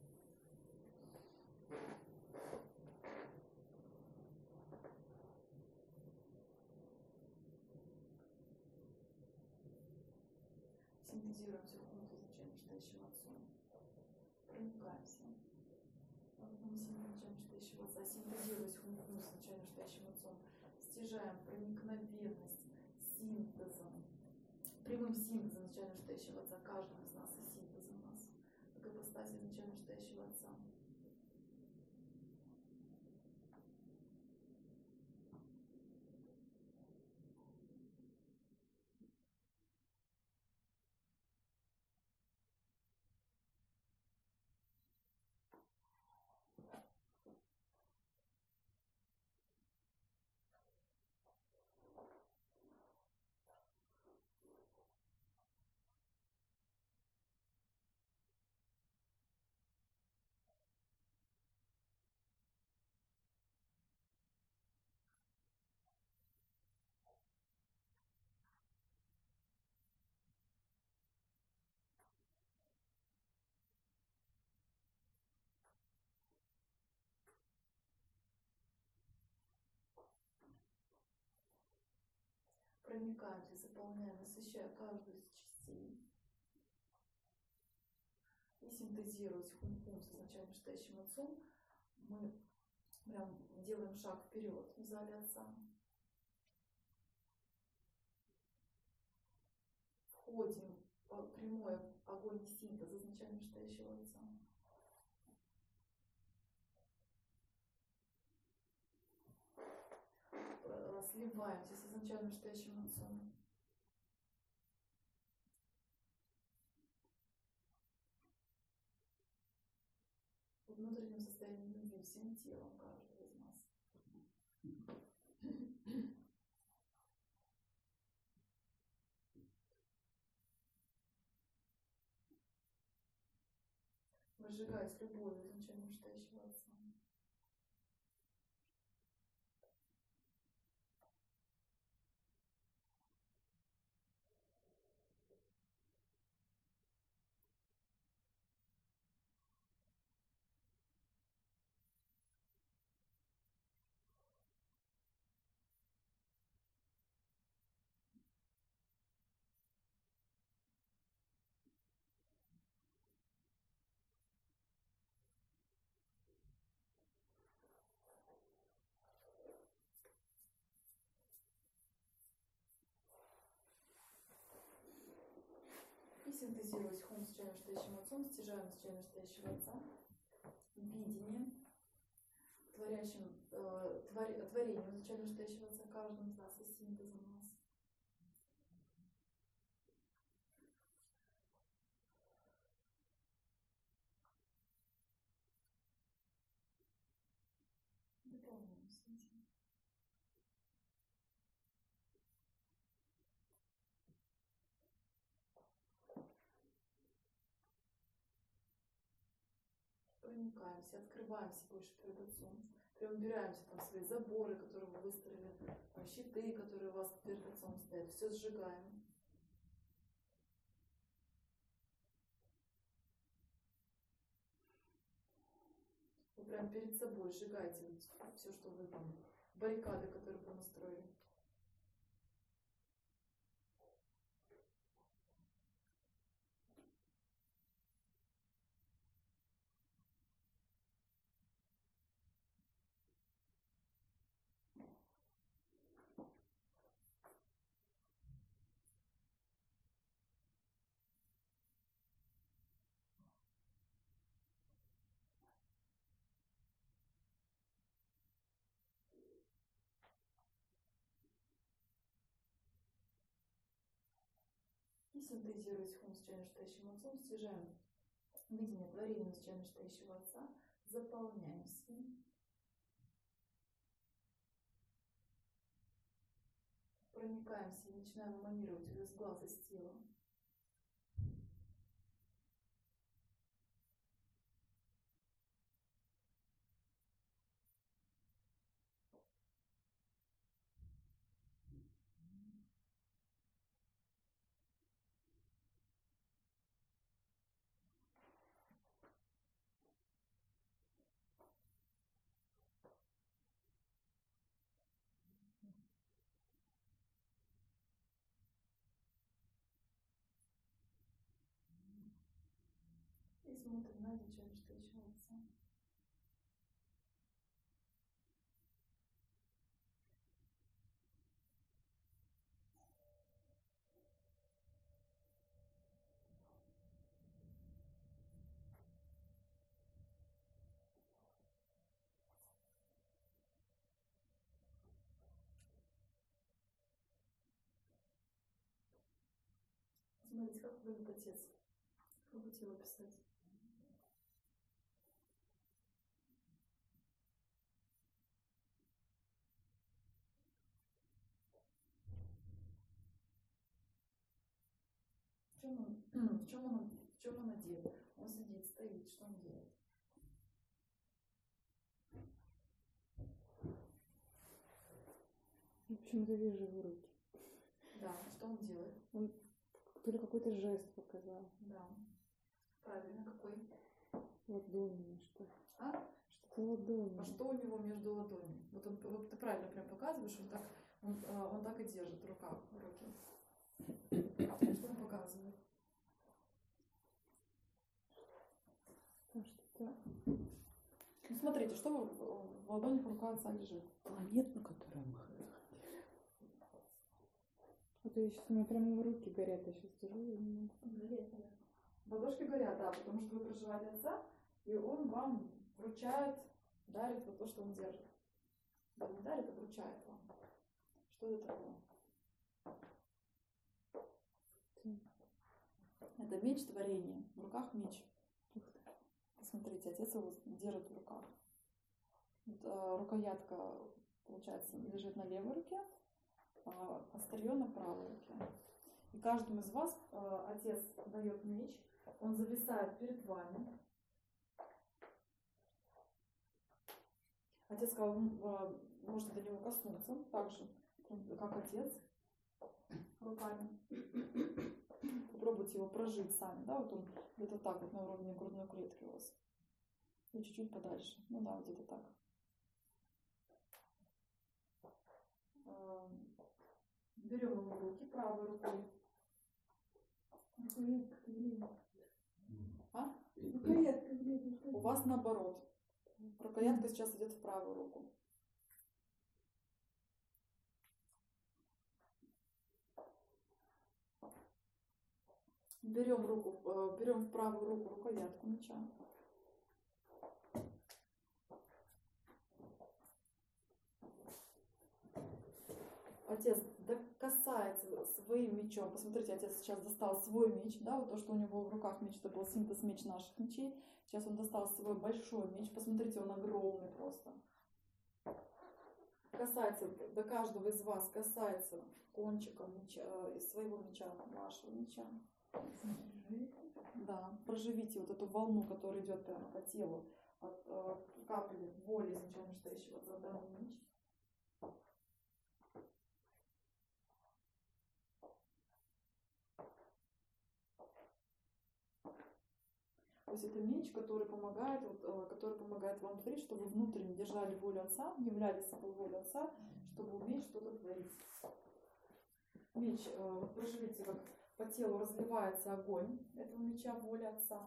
Синтезируем сихун изначально считающего отцом. Проникаемся. Огнем изначально считающего отца. Синтезируя сихун изначально считающим отцом. Стяжаем проникновенность синтезом. Прямым синтезом изначально считающего отца. Каждого из нас и синтез у нас. Как ипостась изначально считающего отца. Проникаемся, заполняем, насыщая каждую из частей. И синтезируя сихун-хун с изначально считающим отцом, мы прям делаем шаг вперед в зале отца. Входим в прямой огонь синтеза изначально считающего отца. Сливаемся с изначально считающим отцом. В внутреннем состоянии любви всем телом каждого из нас. Выжигаясь любовью изначально считающего отца. синтезируясь хом с чайным настоящим отцом, стяжаем с чайным настоящего отца, видение, творящим, э, твор, творением изначально настоящего отца каждым из нас и синтезом нас. Дополняем с этим. Проникаемся, открываемся больше перед отцом. Прям убираемся там свои заборы, которые вы выстроили, там, щиты, которые у вас перед отцом стоят. Все сжигаем. Вы прям перед собой сжигаете вот все, что вы там, баррикады, которые вы настроили. И синтезируясь хом с чайным настоящим отцом, стяжаем видение творения с чайным настоящего отца, заполняемся им. Проникаемся и начинаем эманировать из глаз, из тела. И смотрим на изначально настоящего отца. Смотрите, как выглядит отец. Как будете его писать? В чем он, в чем он, в чем он одет? Он сидит, стоит, что он делает? Я почему-то вижу его руки. Да, что он делает? Он то ли какой-то жест показал. Да. Правильно, какой? Ладонями, что ли. А? Что-то ладонями. А что у него между ладонями? Вот он, вот ты правильно прям показываешь, он так, он, а, он так и держит в руках руки. Что он показывает? Там что-то. Ну, смотрите, что в, в ладонях рука отца лежит? Планет, на которой мы ходим. Вот я сейчас, у меня прямо руки горят, я сейчас держу, я не могу. Горят, да. Ладошки горят, да, потому что вы проживаете отца, и он вам вручает, дарит вот то, что он держит. Да, не дарит, а вручает вам. Что это такое? Это меч творения. В руках меч. Посмотрите, отец его держит в руках. Вот, а, рукоятка, получается, лежит на левой руке, а острие на правой руке. И каждому из вас а, отец дает меч, он зависает перед вами. Отец сказал, а, можете до него коснуться, так же, как отец, руками. Попробуйте его прожить сами, да, вот он где-то так вот на уровне грудной клетки у вас. И чуть-чуть подальше. Ну да, где-то так. Берем его в руки правой рукой. А? У вас наоборот. Рукоятка сейчас идет в правую руку. Берем руку, э, берем в правую руку рукоятку меча. Отец касается своим мечом. Посмотрите, отец сейчас достал свой меч, да, вот то, что у него в руках меч, это был синтез меч наших мечей. Сейчас он достал свой большой меч. Посмотрите, он огромный просто. Касается до каждого из вас, касается кончиком меча, своего меча, вашего меча. Да, проживите вот эту волну, которая идет прямо по телу от э, капли воли изначально стоящего за данный меч. То есть это меч, который помогает, вот, э, который помогает вам творить, чтобы вы внутренне держали волю Отца, являлись собой волю Отца, чтобы уметь что-то творить. Меч, э, вот проживите, как по телу разливается огонь этого меча, воля Отца.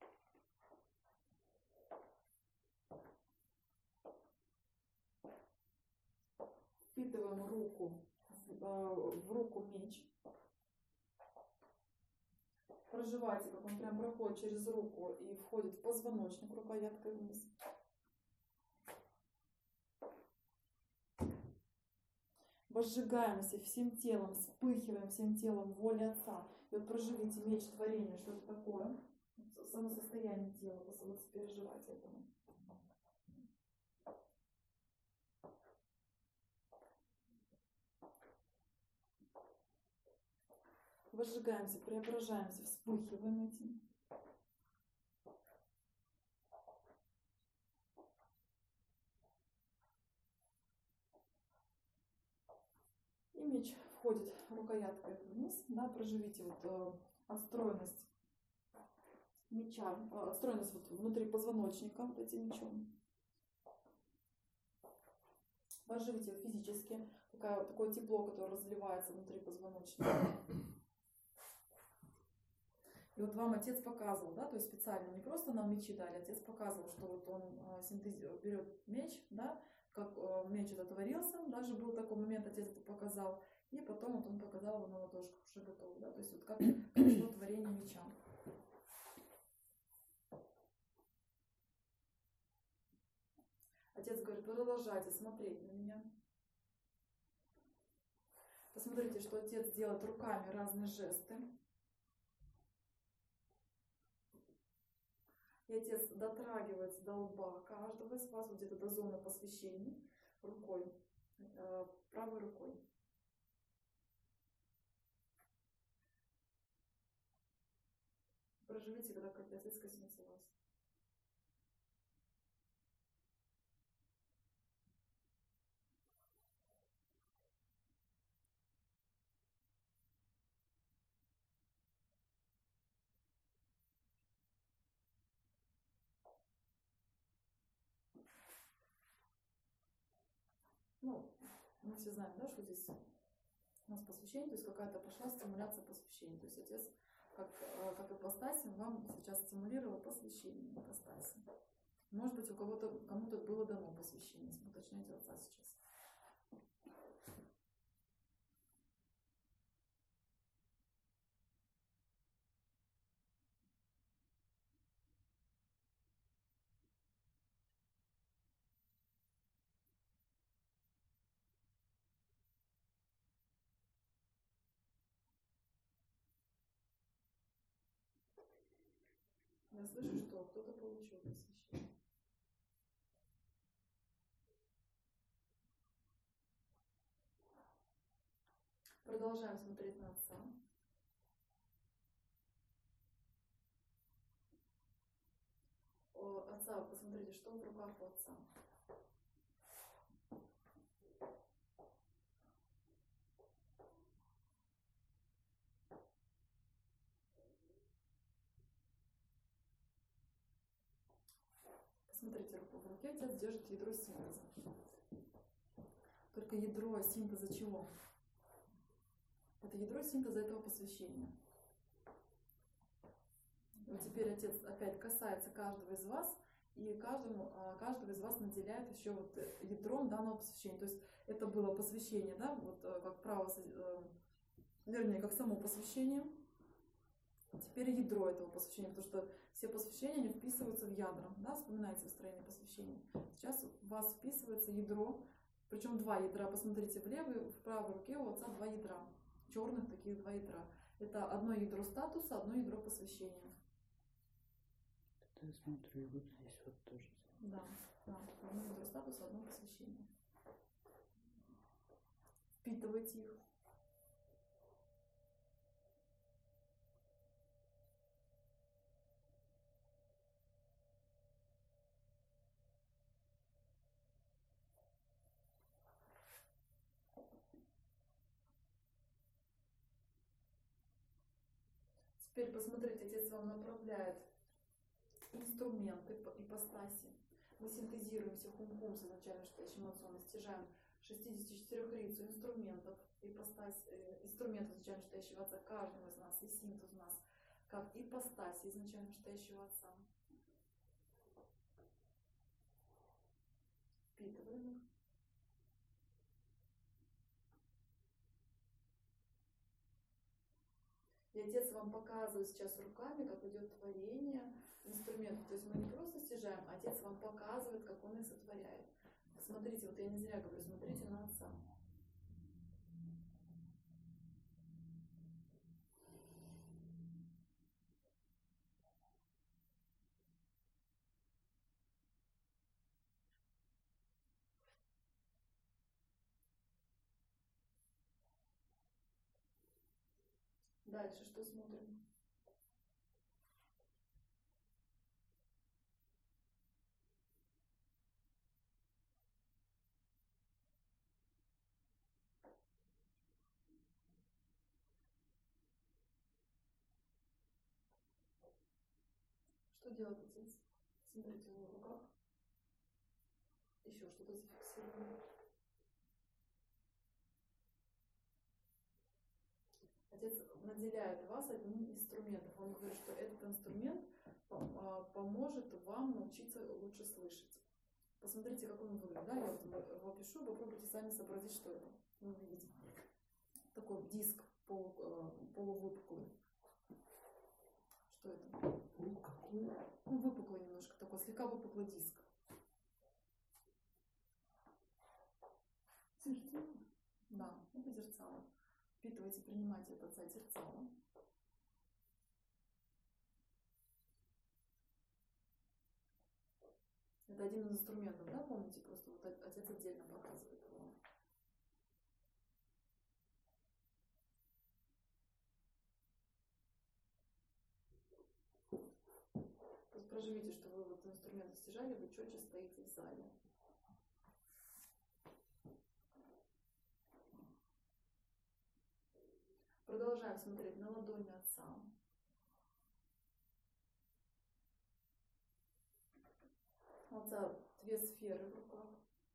Впитываем руку в, э, в руку меч. Проживайте, как он прям проходит через руку и входит в позвоночник рукояткой вниз. Возжигаемся всем телом, вспыхиваем всем телом воли Отца. И вот проживите меч творения, что это такое. Само состояние тела, вот переживать этому. Возжигаемся, преображаемся, вспыхиваем этим. И меч входит рукояткой вниз, да, проживите вот э, отстроенность меча, э, отстроенность вот внутри позвоночника вот этим мечом. Проживите физически такое, такое тепло, которое разливается внутри позвоночника. И вот вам отец показывал, да, то есть специально не просто нам мечи дали, отец показывал, что вот он э, синтезирует, берет меч, да, как э, меч это творился, даже был такой момент, отец это показал, и потом вот он показал его на ладошках, уже готово, да, то есть вот как, как шло творение меча. Отец говорит, продолжайте смотреть на меня. Посмотрите, что отец делает руками разные жесты. И отец дотрагивается до лба каждого из вас, вот где-то до зоны посвящения, рукой, э, правой рукой. Проживите, когда как отец коснется вас. Ну, мы все знаем, да, что здесь у нас посвящение, то есть какая-то пошла стимуляция посвящения. То есть отец, как, как ипостаси, он вам сейчас стимулировал посвящение ипостаси. Может быть, у кого-то, кому-то было дано посвящение, если вы уточняете отца сейчас. Я слышу, что кто-то получил посвящение. Продолжаем смотреть на отца. О, отца, посмотрите, что в руках у отца. Посмотрите, в руке отец держит ядро синтеза. Только ядро синтеза чего? Это ядро синтеза этого посвящения. Вот теперь отец опять касается каждого из вас, и каждому, каждого из вас наделяет еще вот ядром данного посвящения. То есть это было посвящение, да, вот как право, вернее, как само посвящение. Теперь ядро этого посвящения, потому что все посвящения, они вписываются в ядра, да, вспоминайте строение посвящения. Сейчас у вас вписывается ядро, причем два ядра, посмотрите, в левой, в правой руке у отца два ядра, черных таких два ядра. Это одно ядро статуса, одно ядро посвящения. Это я смотрю, и вот здесь вот тоже. Да, да, одно ядро статуса, одно посвящение. Впитывайте их. Теперь посмотрите, отец вам направляет инструменты, ипостаси. Мы синтезируемся хум-хум с изначально шестящим отцом, достижаем шестидесятичетырёхрицу инструментов, ипостась, э, инструментов изначально шестящего отца каждому из нас, и синтез у нас, как ипостаси изначально шестящего отца. Впитываем их. И отец вам показывает сейчас руками, как идет творение инструментов. То есть мы не просто стяжаем, а отец вам показывает, как он их сотворяет. Смотрите, вот я не зря говорю, смотрите на отца. Дальше что смотрим? Что делает отец? Смотрите, у него в руках еще что-то зафиксировано. Отец наделяет вас одним инструментом. Он говорит, что этот инструмент поможет вам научиться лучше слышать. Посмотрите, как он выглядит. Да, я вот его опишу, попробуйте сами сообразить, что это. Вы увидите. Такой диск полу, полувыпуклый. Что это? Ну, выпуклый немножко, такой слегка выпуклый диск. Зерцало? Да, это зерцало. Впитывайте, принимайте от отца зерцало. Это один из инструментов, да, помните? Просто вот отец отдельно показывает его. Просто проживите, что вы вот инструмент стяжали, вы четче стоите в зале. Продолжаем смотреть на ладони отца. У отца две сферы в руках.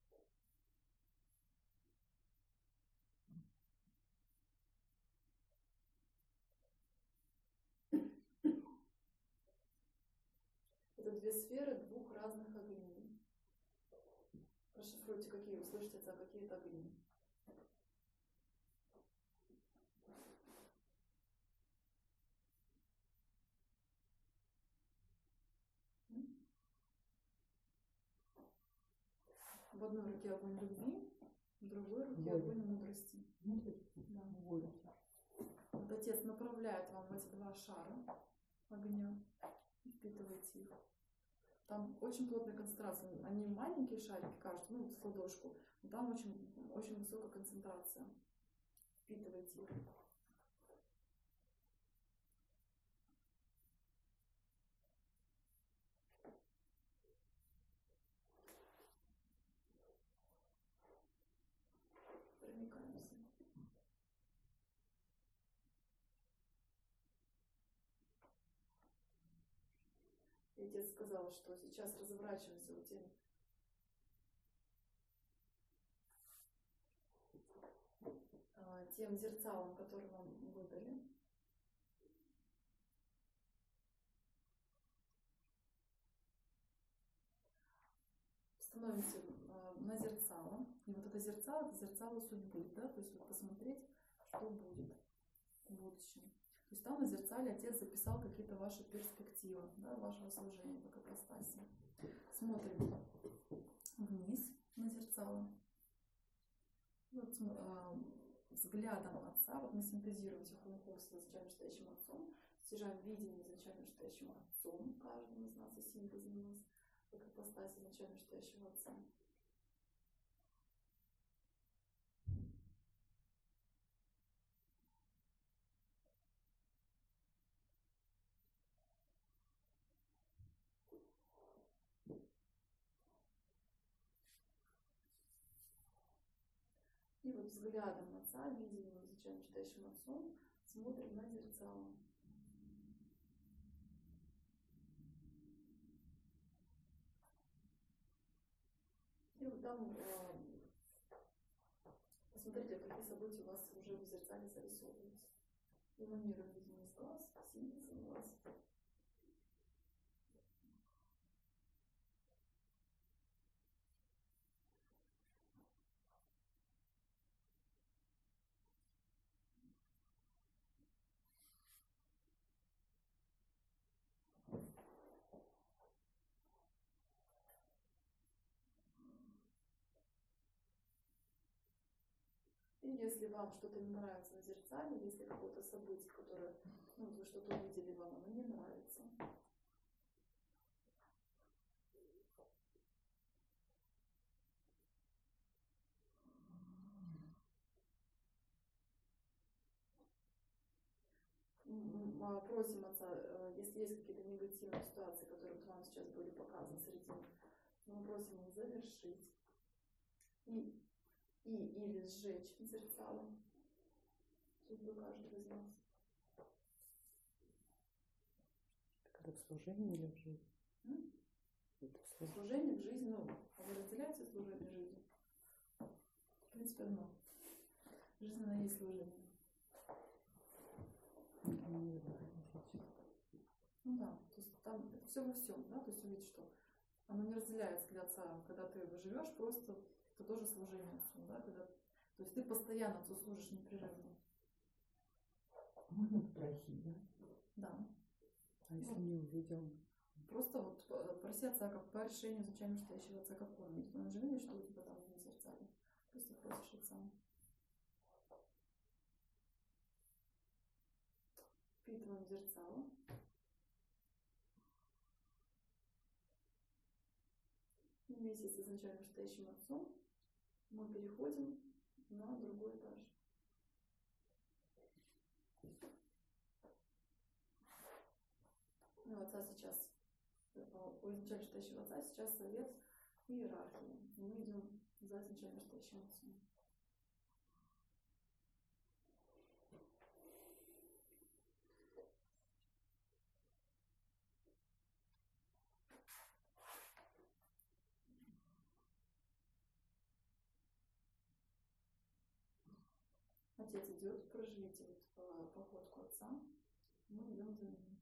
Это две сферы двух разных огней. Расшифруйте, какие вы слышите отца, какие это огни. В одной руке огонь любви, в другой руке огонь мудрости. Да. Вот отец направляет вам эти два шара огня, впитываете их. Там очень плотная концентрация. Они маленькие шарики, кажется, ну, с ладошку, но там очень, очень высокая концентрация. Впитывайте их. Проникаемся. И отец сказал, что сейчас разворачиваемся вот тем тем зерцалом, который вам выдали. Становимся на зерцало. И вот это зерцало, это зерцало судьбы, да, то есть вот посмотреть, что будет в будущем. То есть там на зеркале отец записал какие-то ваши перспективы, да, вашего служения как ипостаси. Смотрим вниз на зеркало. Вот, э, взглядом отца, вот мы синтезируем Тихоуху с изначально стоящим отцом, стяжаем видение изначально стоящим отцом, каждому из нас и синтезом у нас как ипостаси изначально стоящего отца. И вот взглядом отца, видением изначально читающим отцом, смотрим на зеркало. И вот там э, посмотрите, какие события у вас уже в зеркале зарисовываются. Эманируем видение из глаз, синтез из глаз. И если вам что-то не нравится на зеркале, если какое-то событие, которое, ну, вы что-то увидели, вам оно не нравится, просим отца, если есть какие-то негативные ситуации, которые вам сейчас были показаны среди них, мы просим их завершить и, и или сжечь зеркало судьбы каждого из нас. Это в служении или в жизни? М? Это в служении. Служение в жизни, ну, вы разделяете служение в жизни? В принципе, одно. Жизнь, она есть служение. Ну да, то есть там все во всем, да, то есть увидеть, что оно не разделяется для отца, когда ты живешь, просто это тоже служение отцу, да, когда, то есть ты постоянно отцу служишь непрерывно. Можно попросить, да? Да. А если Вот. не увидел? Просто вот проси отца, как по решению изначально стоящего отца, как он видит. Он же видит, что у тебя там в зеркале. Просто просишь отца. Впитываем зеркало. И вместе с изначально стоящим отцом мы переходим на другой этаж. У отца сейчас, у изначально стоящего отца сейчас совет и иерархия. И мы идем за изначально стоящим отцом. Отец идет, проживите вот походку отца, мы идем за ним.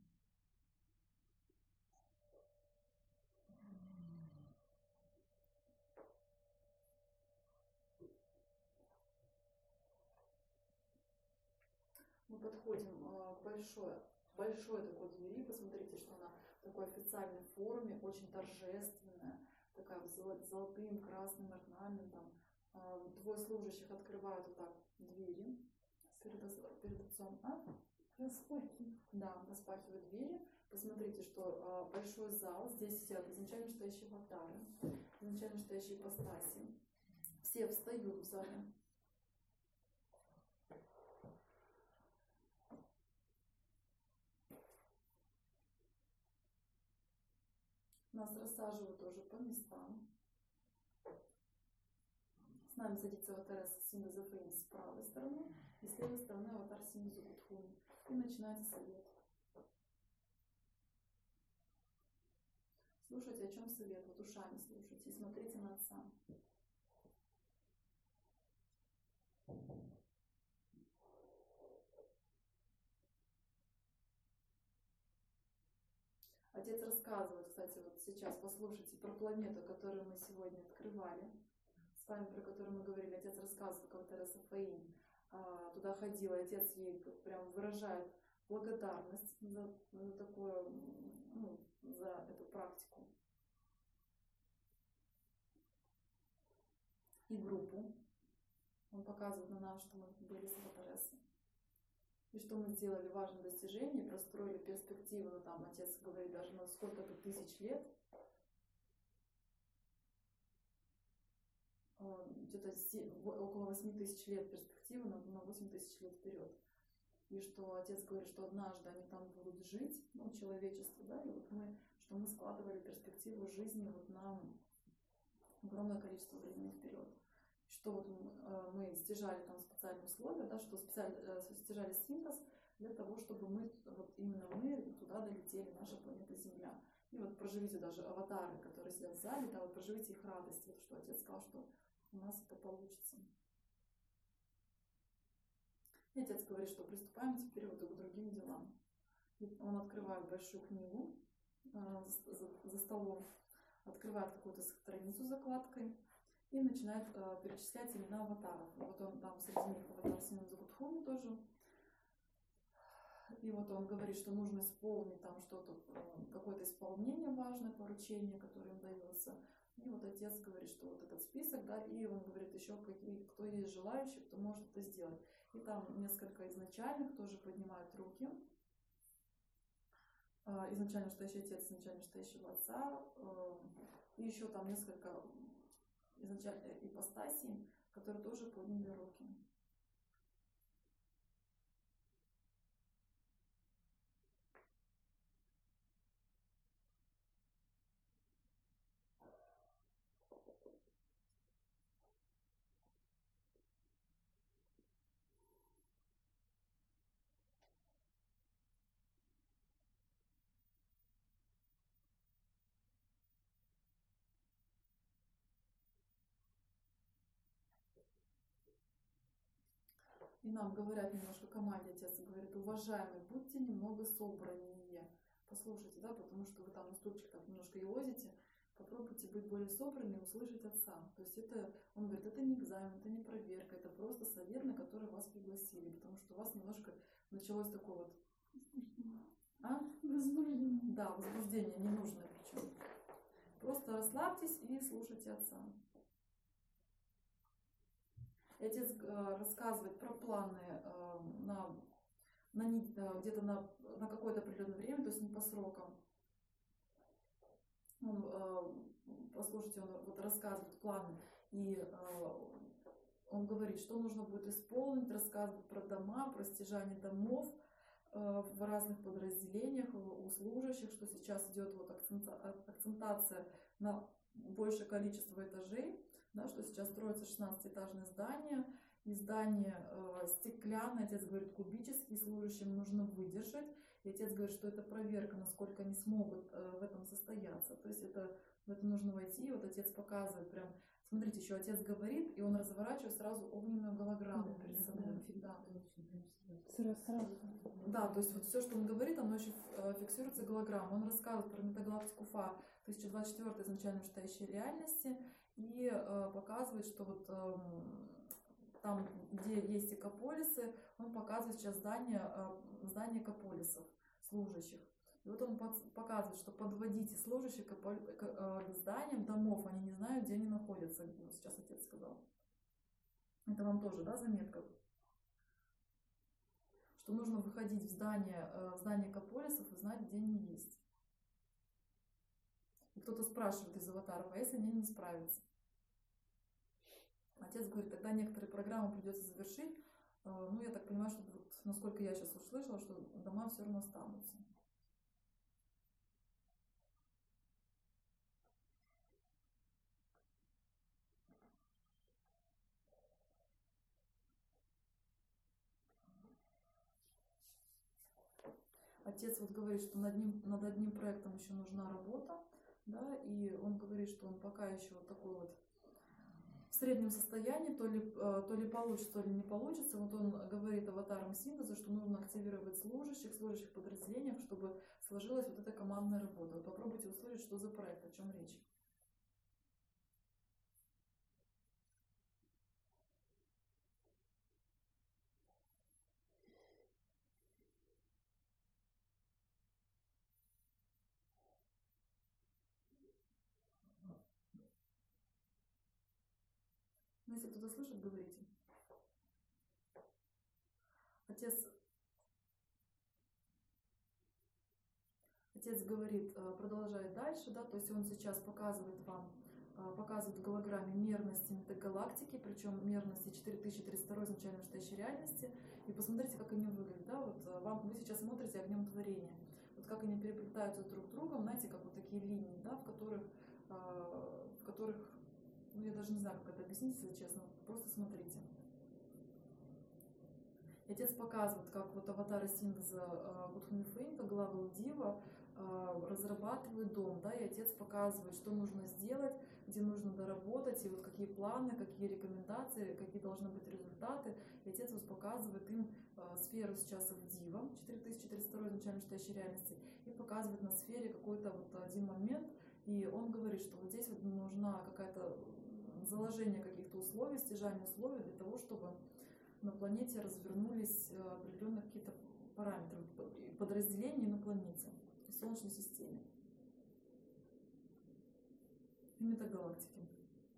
Мы подходим к большой, большой такой двери, посмотрите, что она в такой официальной форме, очень торжественная, такая с золотым, красным орнаментом. Двое служащих открывают вот так двери перед, перед отцом. А? Распахивают. Да, распахивают двери. Посмотрите, что большой зал, здесь сидят изначально стоящие аватары, изначально стоящие ипостаси. Все встают в зале. Нас рассаживают тоже по местам. С нами садится аватар Синдза Фэйн с правой стороны, и с левой стороны аватар Синдза Гудхуни. И начинается совет. Слушайте, о чем совет? Вот ушами слушайте и смотрите на отца. Отец рассказывает, кстати, вот сейчас послушайте про планету, которую мы сегодня открывали, с вами, про которую мы говорили. Отец рассказывает, как Тереса Фаин а, туда ходила, отец ей прям выражает благодарность за, за такое, ну, за эту практику. И группу. Он показывает на нас, что мы были с Аватаресой. И что мы сделали важное достижение, простроили перспективу, ну, там отец говорит, даже на сколько-то тысяч лет, где-то около восьми тысяч лет перспективы на, на восемь тысяч лет вперед. И что отец говорит, что однажды они там будут жить, ну, человечество, да, и вот мы, что мы складывали перспективу жизни вот на огромное количество времени вперед. Что вот мы стяжали там специальные условия, да, что специально стяжали синтез для того, чтобы мы, вот именно мы туда долетели, наша планета Земля. И вот проживите даже аватары, которые сидят в зале, да, вот проживите их радость, вот что отец сказал, что у нас это получится. И отец говорит, что приступаем теперь вот к другим делам. И он открывает большую книгу э, за, за столом, открывает какую-то страницу с закладкой и начинает э, перечислять имена аватаров. Вот он там среди них аватар Синенза Гудхуми тоже. И вот он говорит, что нужно исполнить там что-то, э, какое-то исполнение важное, поручение, которое им дается. И вот отец говорит, что вот этот список, да, и он говорит еще, какие, кто есть желающий, кто может это сделать. И там несколько изначальных тоже поднимают руки. Э, изначально стоящий отец, изначально стоящего отца. Э, и еще там несколько изначально ипостасий, которые тоже подняли руки. И нам говорят немножко команде, отец говорит, уважаемые, будьте немного собраннее. Послушайте, да, потому что вы там на стульчик так немножко елозите, попробуйте быть более собранными и услышать отца. То есть это, он говорит, это не экзамен, это не проверка, это просто совет, на который вас пригласили, потому что у вас немножко началось такое вот... А? Возбуждение. Да, возбуждение ненужное причем. Просто расслабьтесь и слушайте отца. Отец э, рассказывает про планы э, на, на, э, где-то на, на какое-то определенное время, то есть не по срокам. Он, э, послушайте, он вот рассказывает планы, и э, он говорит, что нужно будет исполнить, рассказывает про дома, про стяжание домов э, в разных подразделениях у служащих, что сейчас идет вот акцентация на большее количество этажей. Да, что сейчас строится шестнадцатиэтажное здание, и здание э, стеклянное, отец говорит, кубические, служащим нужно выдержать, и отец говорит, что это проверка, насколько они смогут э, в этом состояться, то есть это, в это нужно войти, и вот отец показывает прям, смотрите, еще отец говорит, и он разворачивает сразу огненную голограмму перед собой. Да. Сразу, сразу. Да, то есть вот все, что он говорит, оно еще фиксируется голограммой. Он рассказывает про метагалактику Фа тысяча двадцать четыре изначально читающей реальности и э, показывает, что вот э, там, где есть экополисы, он показывает сейчас здание, э, здание экополисов, служащих. И вот он под, показывает, что подводите служащих к, к, к зданиям домов, они не знают, где они находятся, вот сейчас отец сказал. Это вам тоже, да, заметка? Что нужно выходить в здание, в здание экополисов и знать, где они есть. И кто-то спрашивает из аватаров, а если они не справятся? Отец говорит, тогда некоторые программы придется завершить. Ну, я так понимаю, что вот, насколько я сейчас услышала, что дома все равно останутся. Отец вот говорит, что над, ним, над одним проектом еще нужна работа, да, и он говорит, что он пока еще вот такой вот в среднем состоянии, то ли, то ли получится, то ли не получится. Вот он говорит аватарам синтеза, что нужно активировать служащих, служащих подразделениях, чтобы сложилась вот эта командная работа. Вот попробуйте услышать, что за проект, о чем речь. Если кто-то слышит, говорите. Отец, отец говорит, продолжает дальше, да, то есть он сейчас показывает вам, показывает в голограмме мерности метагалактики, причем мерности четыре тысячи тридцать два изначально настоящей реальности. И посмотрите, как они выглядят. Да? Вот вам, вы сейчас смотрите огнем творения. Вот как они переплетаются друг с другом, знаете, как вот такие линии, да, в которых, в которых, ну я даже не знаю, как это объяснить, если честно, просто смотрите. И отец показывает, как вот аватары синтеза Кутхуми Фейнта, главы Дива, разрабатывают дом, да, и отец показывает, что нужно сделать, где нужно доработать, и вот какие планы, какие рекомендации, какие должны быть результаты. И отец вот показывает им э, сферу сейчас в Дива, четыре тысячи тридцать два изначально настоящей реальности, и показывает на сфере какой-то вот один момент, и он говорит, что вот здесь вот нужна какая-то заложение каких-то условий, стяжание условий для того, чтобы на планете развернулись определенные какие-то параметры, подразделения на планете, в Солнечной системе и метагалактике.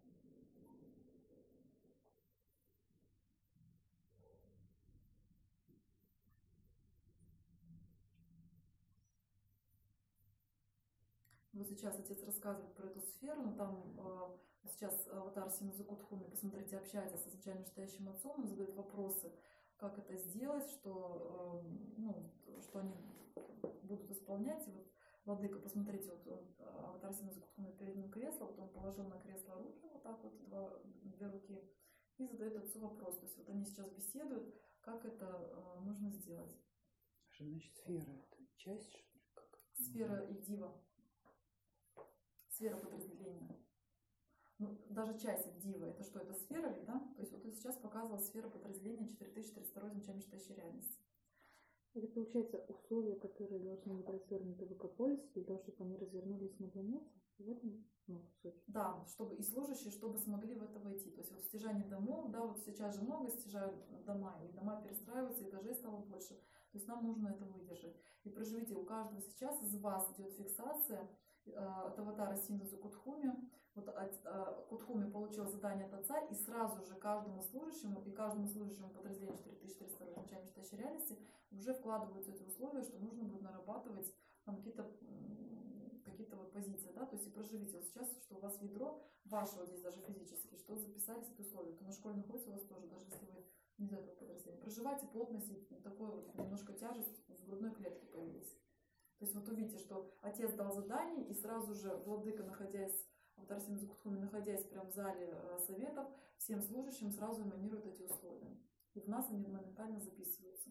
Вот сейчас отец рассказывает про эту сферу, но там э, сейчас аватар Синуза Кутхуми, посмотрите, общается с изначально настоящим отцом, он задает вопросы, как это сделать, что, э, ну, что они будут исполнять. И вот владыка, посмотрите, вот он, аватар Синуза Кутхуми перед ним кресло, вот он положил на кресло руки, вот так вот, два, две руки, и задает отцу вопрос. То есть вот они сейчас беседуют, как это э, нужно сделать. Что значит сфера? Это часть, что ли? Как? Сфера и Дива. Сфера подразделения. Ну, даже часть от Дива, это что, это сфера ли, да? То есть вот сейчас показывала сфера подразделения четыре тысячи тридцать два изначально настоящей реальности. Это получается условия, которые должны быть развернуты в экополисе, для того, чтобы они развернулись на планете? В этом, ну, суть. Да, чтобы и служащие, чтобы смогли в это войти. То есть вот стяжание домов, да, вот сейчас же много стяжают дома, и дома перестраиваются, этажей стало больше. То есть нам нужно это выдержать. И проживите, у каждого сейчас из вас идет фиксация от аватара Синтеза Кутхуми. Вот от, Кутхуми получил задание от отца, и сразу же каждому служащему и каждому служащему подразделению четыре тысячи триста два изначально настоящей реальности уже вкладываются эти условия, что нужно будет нарабатывать там какие-то какие-то вот позиции, да, то есть и проживите вот сейчас, что у вас ведро, ваше вот здесь даже физически, что записались эти условия, то на школе находится у вас тоже, даже если вы не из этого подразделения. Проживайте плотность, такой вот немножко тяжесть в грудной клетке появилась. То есть вот увидите, что отец дал задание, и сразу же владыка, находясь, аватар Синуза Кутхуми, находясь прямо в зале советов, всем служащим сразу эманируют эти условия. И в нас они моментально записываются.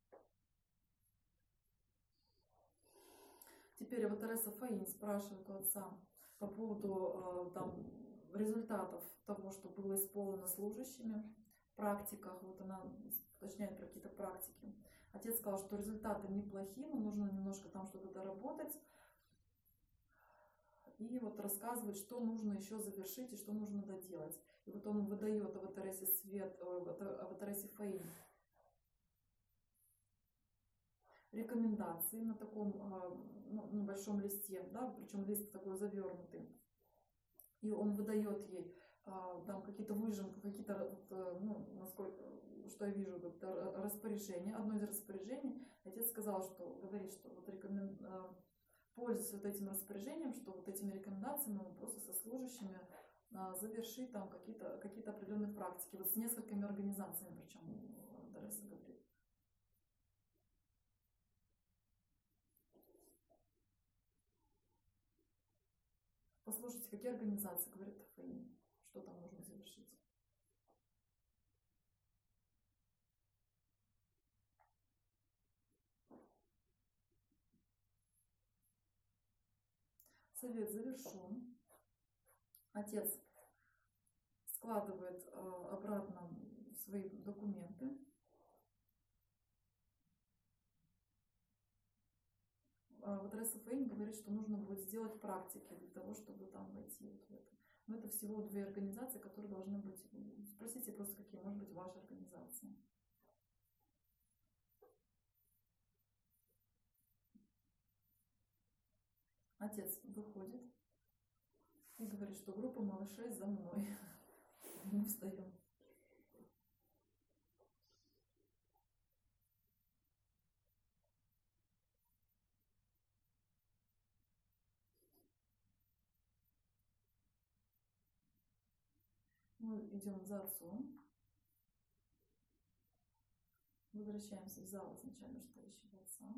Теперь аватареса Фаин спрашивает у отца по поводу э, там, результатов того, что было исполнено служащими в практиках. Вот она уточняет про какие-то практики. Отец сказал, что результаты неплохие, но нужно немножко там что-то доработать. И вот рассказывает, что нужно еще завершить и что нужно доделать. И вот он выдает аватаресе Свет, аватаресе Фаин рекомендации на таком ну, на большом листе, да, причем лист такой завернутый. И он выдает ей там какие-то выжимки, какие-то, ну, насколько, что я вижу, вот, распоряжения. Одно из распоряжений, отец сказал, что говорит, что вот рекомен... пользуясь вот этим распоряжением, что вот этими рекомендациями он просто со служащими завершить там какие-то какие определенные практики, вот с несколькими организациями, причем Дареса говорит. Послушайте, какие организации, говорит Фаин, что там нужно завершить. Совет завершен. Отец складывает э, обратно свои документы. Вот Реса Фейн говорит, что нужно будет сделать практики для того, чтобы там войти вот в это. Но это всего две организации, которые должны быть. Спросите просто, какие, может быть, ваши организации. Отец выходит и говорит, что группа малышей за мной. Мы встаем. Мы идем за отцом. Возвращаемся в зал изначально стоящего отца.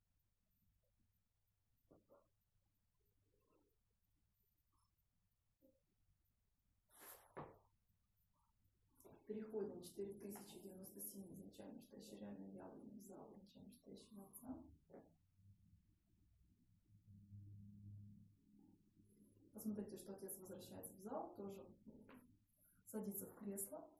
Переходим четыре тысячи девяносто семь изначально стоящее реальное явление в зал изначально стоящего отца. Посмотрите, что отец возвращается в зал, тоже садится в кресло.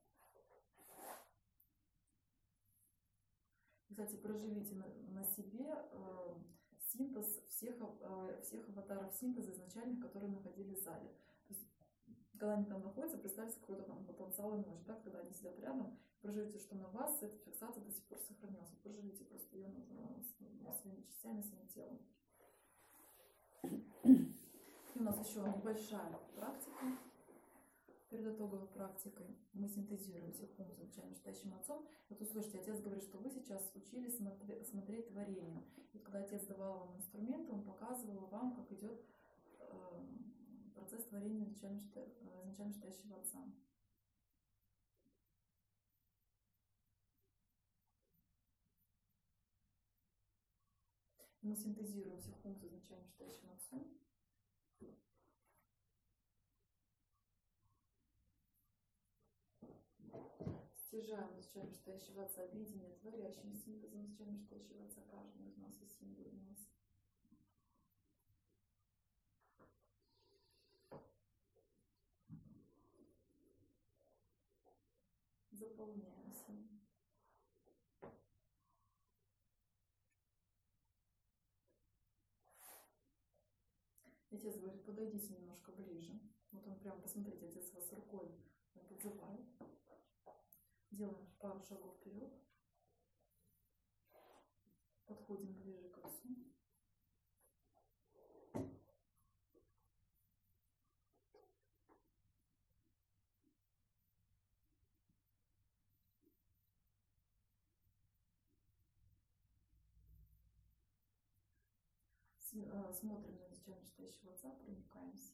Кстати, проживите на, на себе э, синтез всех, э, всех аватаров синтеза изначальных, которые находились в зале. То есть, когда они там находятся, представьте какой-то там потенциал и мощь, да? Когда они сидят рядом, проживите, что на вас эта фиксация до сих пор сохранилась. Проживите просто ее на, своими частями, своим телом. И у нас еще небольшая практика. Перед итоговой практикой мы синтезируем все функции изначально стоящим отцом. Вот услышите, отец говорит, что вы сейчас учились смотри, смотреть творение. И когда отец давал вам инструменты, он показывал вам, как идет э, процесс творения изначально, изначально стоящего отца. И мы синтезируем все функции изначально стоящим отцом. Стяжаем изначально стоящего отца, видение творящим синтезом изначально стоящего отца, каждому из нас и символ у нас. Заполняемся. Отец говорит, подойдите немножко ближе. Вот он прям, посмотрите, отец вас рукой подзывает. Делаем пару шагов вперед. Подходим ближе к отцу. Смотрим на изначально стоящего отца, проникаемся.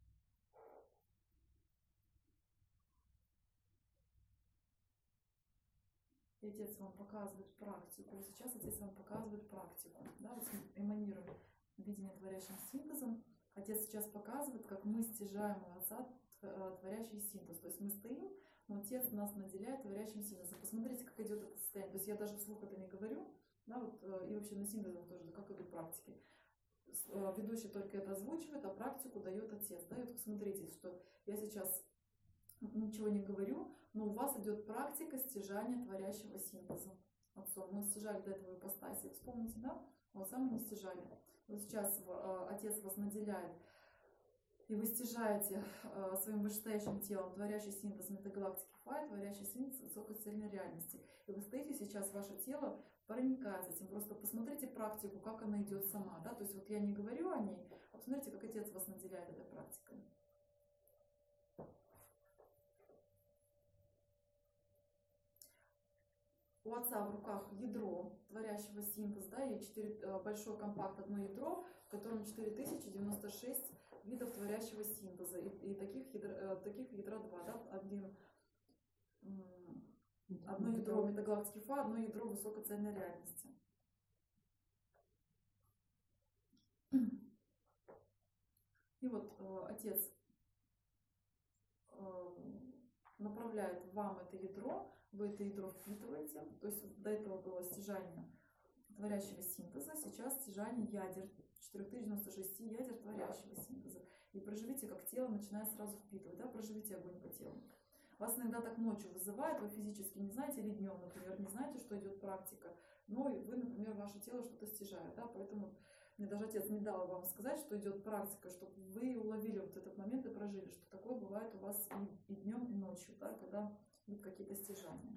И отец вам показывает практику. Сейчас отец вам показывает практику. Да, вот эманируем видение творящим синтезом. Отец сейчас показывает, как мы стяжаем у отца творящий синтез. То есть мы стоим, но отец нас наделяет творящим синтезом. Посмотрите, как идет это состояние. То есть я даже вслух это не говорю. Да, вот, и вообще на синтезах тоже, как идут практики. Ведущий только это озвучивает, а практику дает отец. Да, и вот посмотрите, что я сейчас ничего не говорю, но у вас идет практика стяжания творящего синтеза отцом. Мы стяжали до этого ипостаси, вспомните, да? Вот самое не стяжали. Вот сейчас отец вас наделяет, и вы стяжаете своим вышестоящим телом творящий синтез метагалактики Фай, творящий синтез высокоцельной реальности. И вы стоите сейчас, ваше тело проникает этим. Просто посмотрите практику, как она идет сама. Да? То есть вот я не говорю о ней, а посмотрите, как отец вас наделяет этой практикой. У отца в руках ядро творящего синтез, да, и четыре, большой компакт, одно ядро, в котором четыре тысячи девяносто шесть видов творящего синтеза. И, и таких, ядра, таких ядра два, да, один, одно ядро метагалактики Фа, одно ядро высокоцельной реальности. И вот э, отец э, направляет вам это ядро, вы это ядро впитываете, то есть до этого было стяжание творящего синтеза, сейчас стяжание ядер, четыре тысячи девяносто шесть ядер творящего синтеза. И проживите, как тело начинает сразу впитывать, да, проживите огонь по телу. Вас иногда так ночью вызывает, вы физически не знаете, или днем, например, не знаете, что идет практика, но вы, например, ваше тело что-то стяжает, да, поэтому мне даже отец не дал вам сказать, что идет практика, чтобы вы уловили вот этот момент и прожили, что такое бывает у вас и, и днем, и ночью, да, когда идут какие-то стяжания.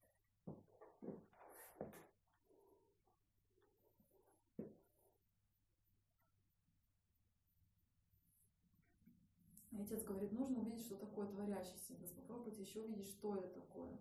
И отец говорит, нужно увидеть, что такое творящий синтез. Попробуйте еще увидеть, что это такое.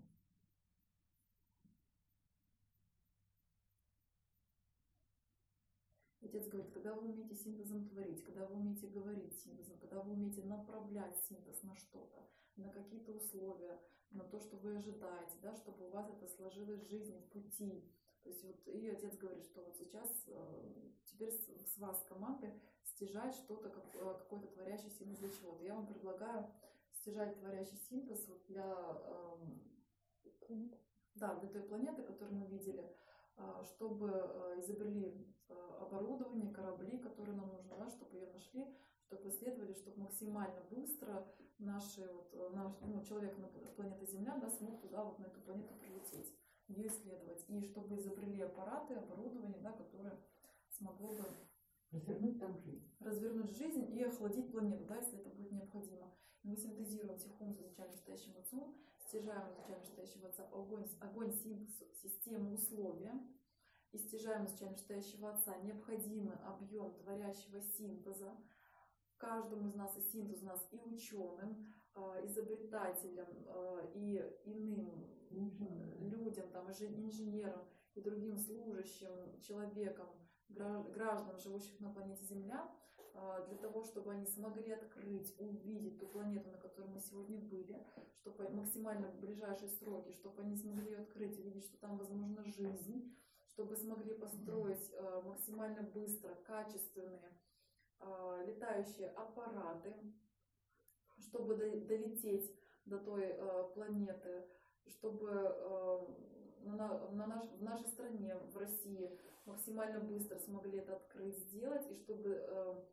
Отец говорит, когда вы умеете синтезом творить, когда вы умеете говорить синтезом, когда вы умеете направлять синтез на что-то, на какие-то условия, на то, что вы ожидаете, да, чтобы у вас это сложилось в жизни, в пути. То есть вот и отец говорит, что вот сейчас э, теперь с, с вас командой стяжать что-то, как, какой-то творящий синтез для чего-то. Я вам предлагаю стяжать творящий синтез вот для, э, да, для той планеты, которую мы видели, э, чтобы э, изобрели э, оборудование, корабли, которые нам нужны, да, чтобы ее нашли, чтобы исследовали, чтобы максимально быстро наши, вот, наш, ну, человек на планете Земля, да, смог туда, вот на эту планету прилететь, ее исследовать. И чтобы изобрели аппараты, оборудование, да, которое смогло бы развернуть там жизнь. Развернуть жизнь и охладить планету, да, если это будет необходимо. И мы синтезируем Тихом с изначально стоящим отцом, стяжаем изначально стоящего отца огонь, огонь синтез, систему условия, и стяжаем изначально стоящего отца необходимый объем творящего синтеза. Каждому из нас и синтез у нас и ученым, изобретателям, и иным людям, там, инженерам и другим служащим, человекам, гражданам, живущих на планете Земля, для того, чтобы они смогли открыть, увидеть ту планету, на которой мы сегодня были, чтобы максимально в ближайшие сроки, чтобы они смогли ее открыть, увидеть, что там возможна жизнь, чтобы смогли построить максимально быстро качественные летающие аппараты, чтобы долететь до той планеты, чтобы на, на наш, в нашей стране, в России, максимально быстро смогли это открыть, сделать, и чтобы э,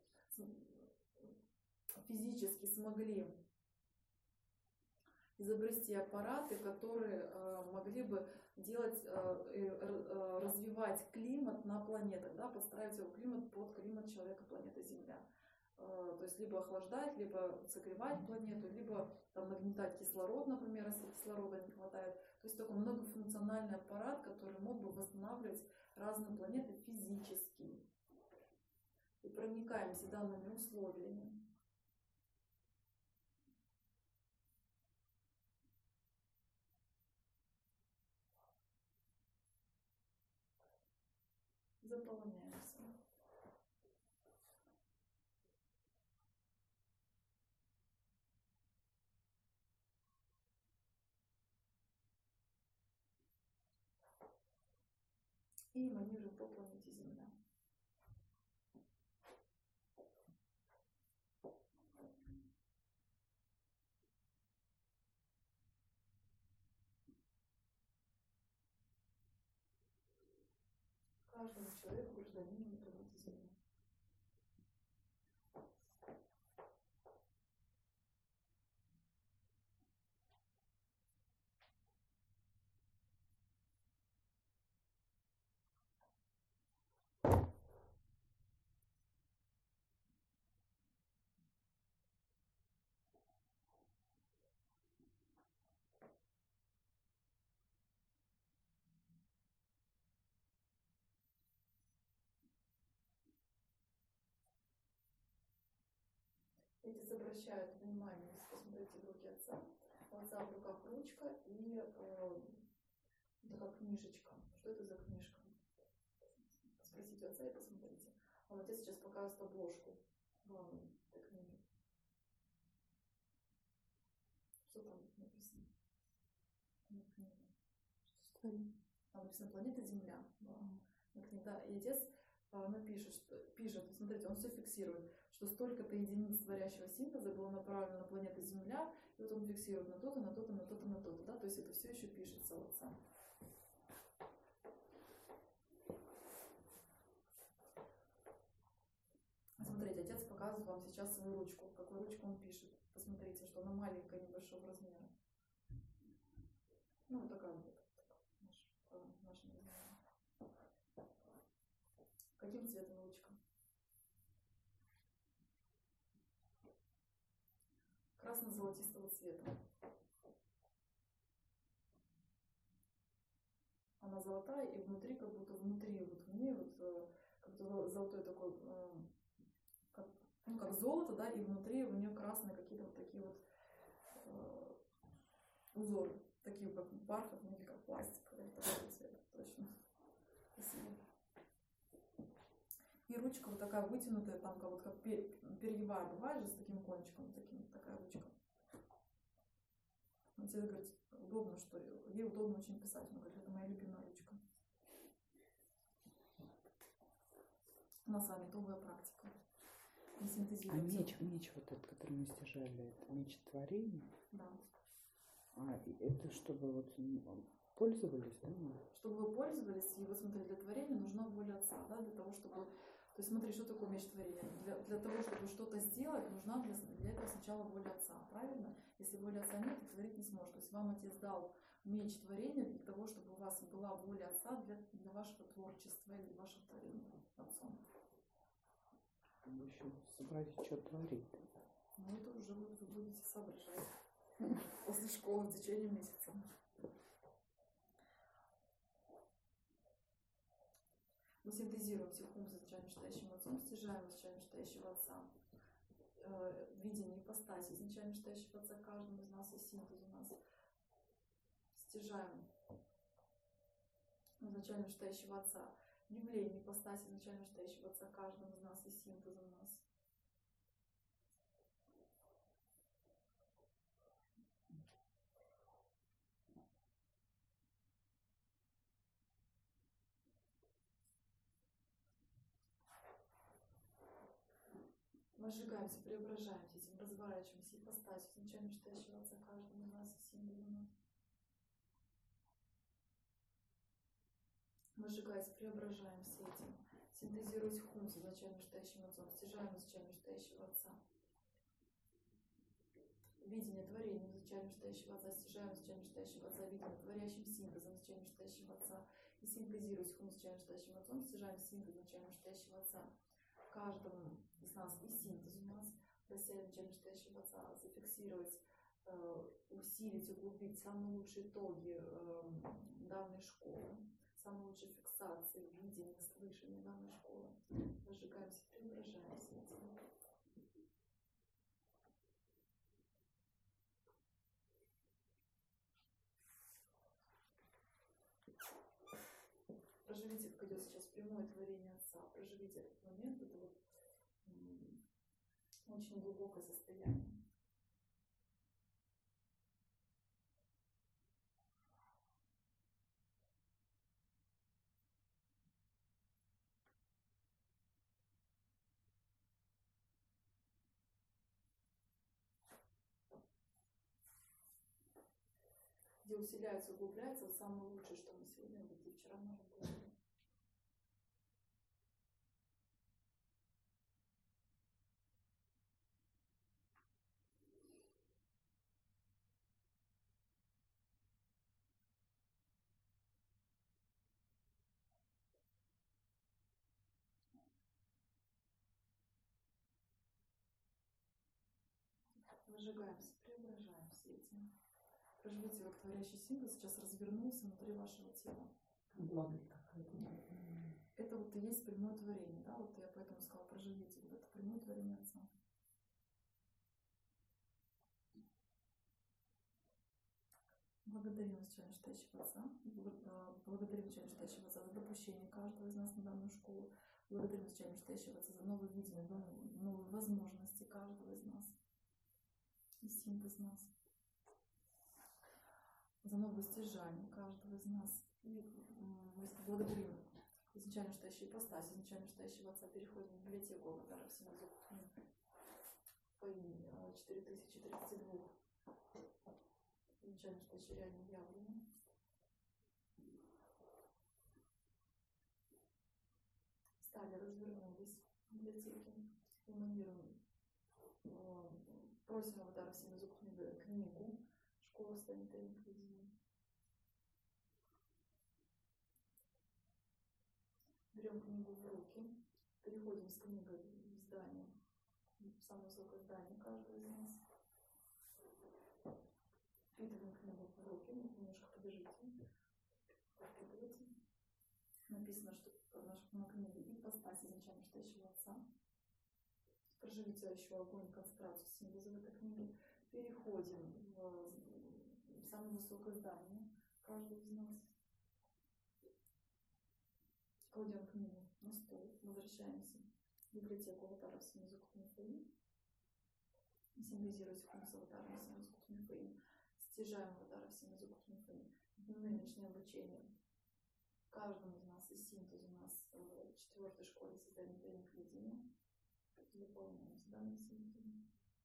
физически смогли изобрести аппараты, которые э, могли бы делать, э, э, развивать климат на планетах, да, подстраивать его климат под климат человека планеты Земля. Э, то есть либо охлаждать, либо согревать планету, либо там, нагнетать кислород, например, если кислорода не хватает. То есть такой многофункциональный аппарат, который мог бы восстанавливать разные планеты физически. И проникаемся данными условиями. Заполняемся. И эманируем по планете Земля. Каждому человеку, гражданину планеты Земля. Эти обращают внимание, посмотрите в руки отца, у отца в руках ручка и э, такая книжечка. Что это за книжка? Спросите отца и посмотрите. Он отец сейчас показывает обложку главной этой книги. Что там написано? На книге. Что Там написано «Планета Земля». Да, и отец напишет, что, пишет, смотрите, он все фиксирует, что столько-то единиц творящего синтеза было направлено на планету Земля, и вот он фиксирует на то-то, на то-то, на то-то, на то-то, да, то есть это все еще пишется у отца. Смотрите, отец показывает вам сейчас свою ручку, какую ручку он пишет. Посмотрите, что она маленькая, небольшого размера. Ну, вот такая вот, наша размера. Каким цветом ручка? Красно-золотистого цвета. Она золотая, и внутри, как будто внутри, вот в ней, вот, как будто золотой такой, как, ну, как золото, да, и внутри у нее красные какие-то вот такие вот э, узоры, такие как бархатные или как пластик, такого цвета, точно. Спасибо. И ручка вот такая вытянутая, там как вот как пе- перьевая бывает же с таким кончиком, вот таким, вот такая ручка. Он тебе говорит, удобно, что ей удобно очень писать. Он говорит, это моя любимая ручка. У нас с вами долгая практика. Мы А синтезируем. меч, меч вот этот, который мы стяжали, это меч творения? Да. А и это чтобы вот м, пользовались, да? мы? Чтобы вы пользовались, и вот смотри, для творения нужна воля Отца, да, для того, чтобы... То есть смотри, что такое меч творения? Для, для того, чтобы что-то сделать, нужна для, для этого сначала воля Отца, правильно? Если воли Отца нет, то творить не сможешь. То есть вам Отец дал меч творения для того, чтобы у вас была воля Отца для, для вашего творчества или вашего творения Отцом. В общем, собрать, что творить. Ну это уже вы, вы будете соображать после школы в течение месяца. Мы синтезируем все функции изначально считающим отцом, стяжаем изначально считающего отца, э, видение ипостаси изначально считающего отца каждому из нас и синтез у нас. Стяжаем изначально считающего отца, явление ипостаси изначально считающего отца каждому из нас и синтез у нас. Возжигаемся, преображаемся этим, разворачиваемся ипостасью, изначально считающего отца каждому из нас и символ у нас. Возжигаясь, преображаемся этим, синтезируясь хум с изначально считающим отцом, стяжаем изначально считающего отца. Видение творения изначально считающего отца, стяжаем изначально считающего отца, видение творящим синтезом изначально считающего отца, и синтезируясь хум с изначально считающим отцом, стяжаем синтез изначально считающего отца. Каждому из нас и синтез у нас, прося изначально считающего отца, зафиксировать, э, усилить, углубить самые лучшие итоги э, данной школы, самые лучшие фиксации, видения, слышания данной школы. Возжигаемся, преображаемся этим. Проживите, как идет сейчас прямое творение Отца, проживите этот момент, это вот м, очень глубокое состояние. Где усиляется, углубляется вот самое лучшее, что мы сегодня вот и вчера можем говорить. Выжигаемся, преображаемся этим. Проживите как творящий символ сейчас развернулся внутри вашего тела. Благо какая-то. Это вот и есть прямое творение, да, вот я поэтому сказала, проживите, вот это прямое творение Отца. Благодарим изначально считающего Отца, благодарим изначально считающего Отца за допущение каждого из нас на данную школу, благодарим изначально считающего Отца за новые видения, новые возможности каждого из нас и синтез нас, за новые стяжания каждого из нас. И мы благодарим изначально считающего ипостась, изначально считающего Отца, переходим в библиотеку Аватара Всемогущего по имени четыре тысячи тридцать два. Изначально считающий реально явленным. Стали, развернулись в библиотеке, эманируем. Просим Аватара Всемогущего книгу «Школа станет видением». Берем книгу в руки, переходим с книгой в здание, в самое высокое здание каждого из нас. Впитываем книгу в руки, немножко подержите, подпитывайте. Написано, что наша книга ипостась изначально считающего Отца. Проживите еще огонь, концентрацию символов в этой книге. Переходим в, в самое высокое здание каждого из нас. Кладем книгу на стол. Возвращаемся в библиотеку аватаров Семизук Мифаим. Символизирует функцию аватара Семизук Мифаим. Стяжаем аватара Семизук Мифаим. Дневные ночные обучения. Каждому из нас и синтез у нас в четвертой школе создания тренинг видения. Выполняем данный синтез.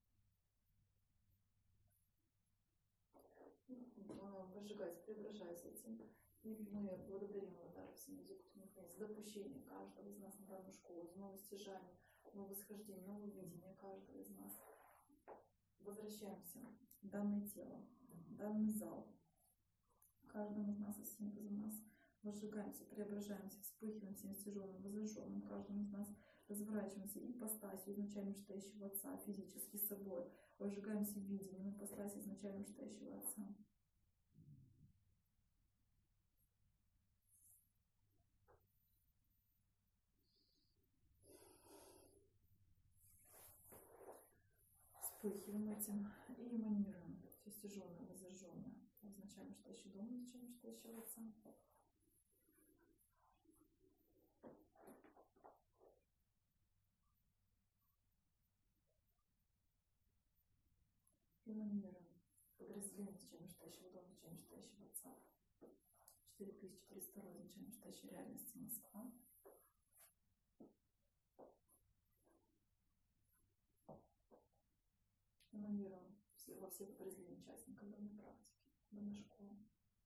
Возжигается, преображаясь этим. И мы благодарим аватаров Семизук Мифаим за допущение каждого из нас на данную школу, за новое стяжание, новое восхождение, новое видение каждого из нас. Возвращаемся в данное тело, в данный зал. Каждому из нас и синтезом нас возжигаемся, преображаемся, вспыхиваем всем стяженным, возжженным. Каждому из нас разворачиваемся ипостасью изначально читающего Отца, физически собой. Возжигаемся видением ипостаси изначально читающего Отца. Вспыхиваем этим и эманируем все стяженное, возжженное. Изначально читающий дом, изначально читающего Отца. Эманируем подразделение изначально читающего дома, изначально читающего Отца. четыре тысячи триста второй изначально читающей реальности Москва. Эманируем все, во все подразделения участников данной практики, данной школы.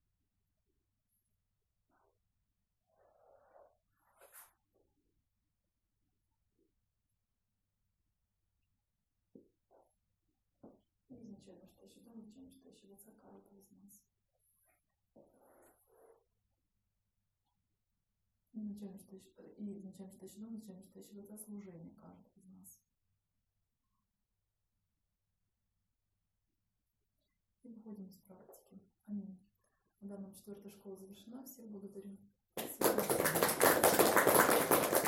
И изначально читающий дом, изначально читающий Отца каждого из нас. И изначально читающий, и изначально читающий дом, изначально читающий Отца служение каждого из нас. И выходим из практики. Аминь. На данном четвертая школа завершена. Всех благодарю. Спасибо.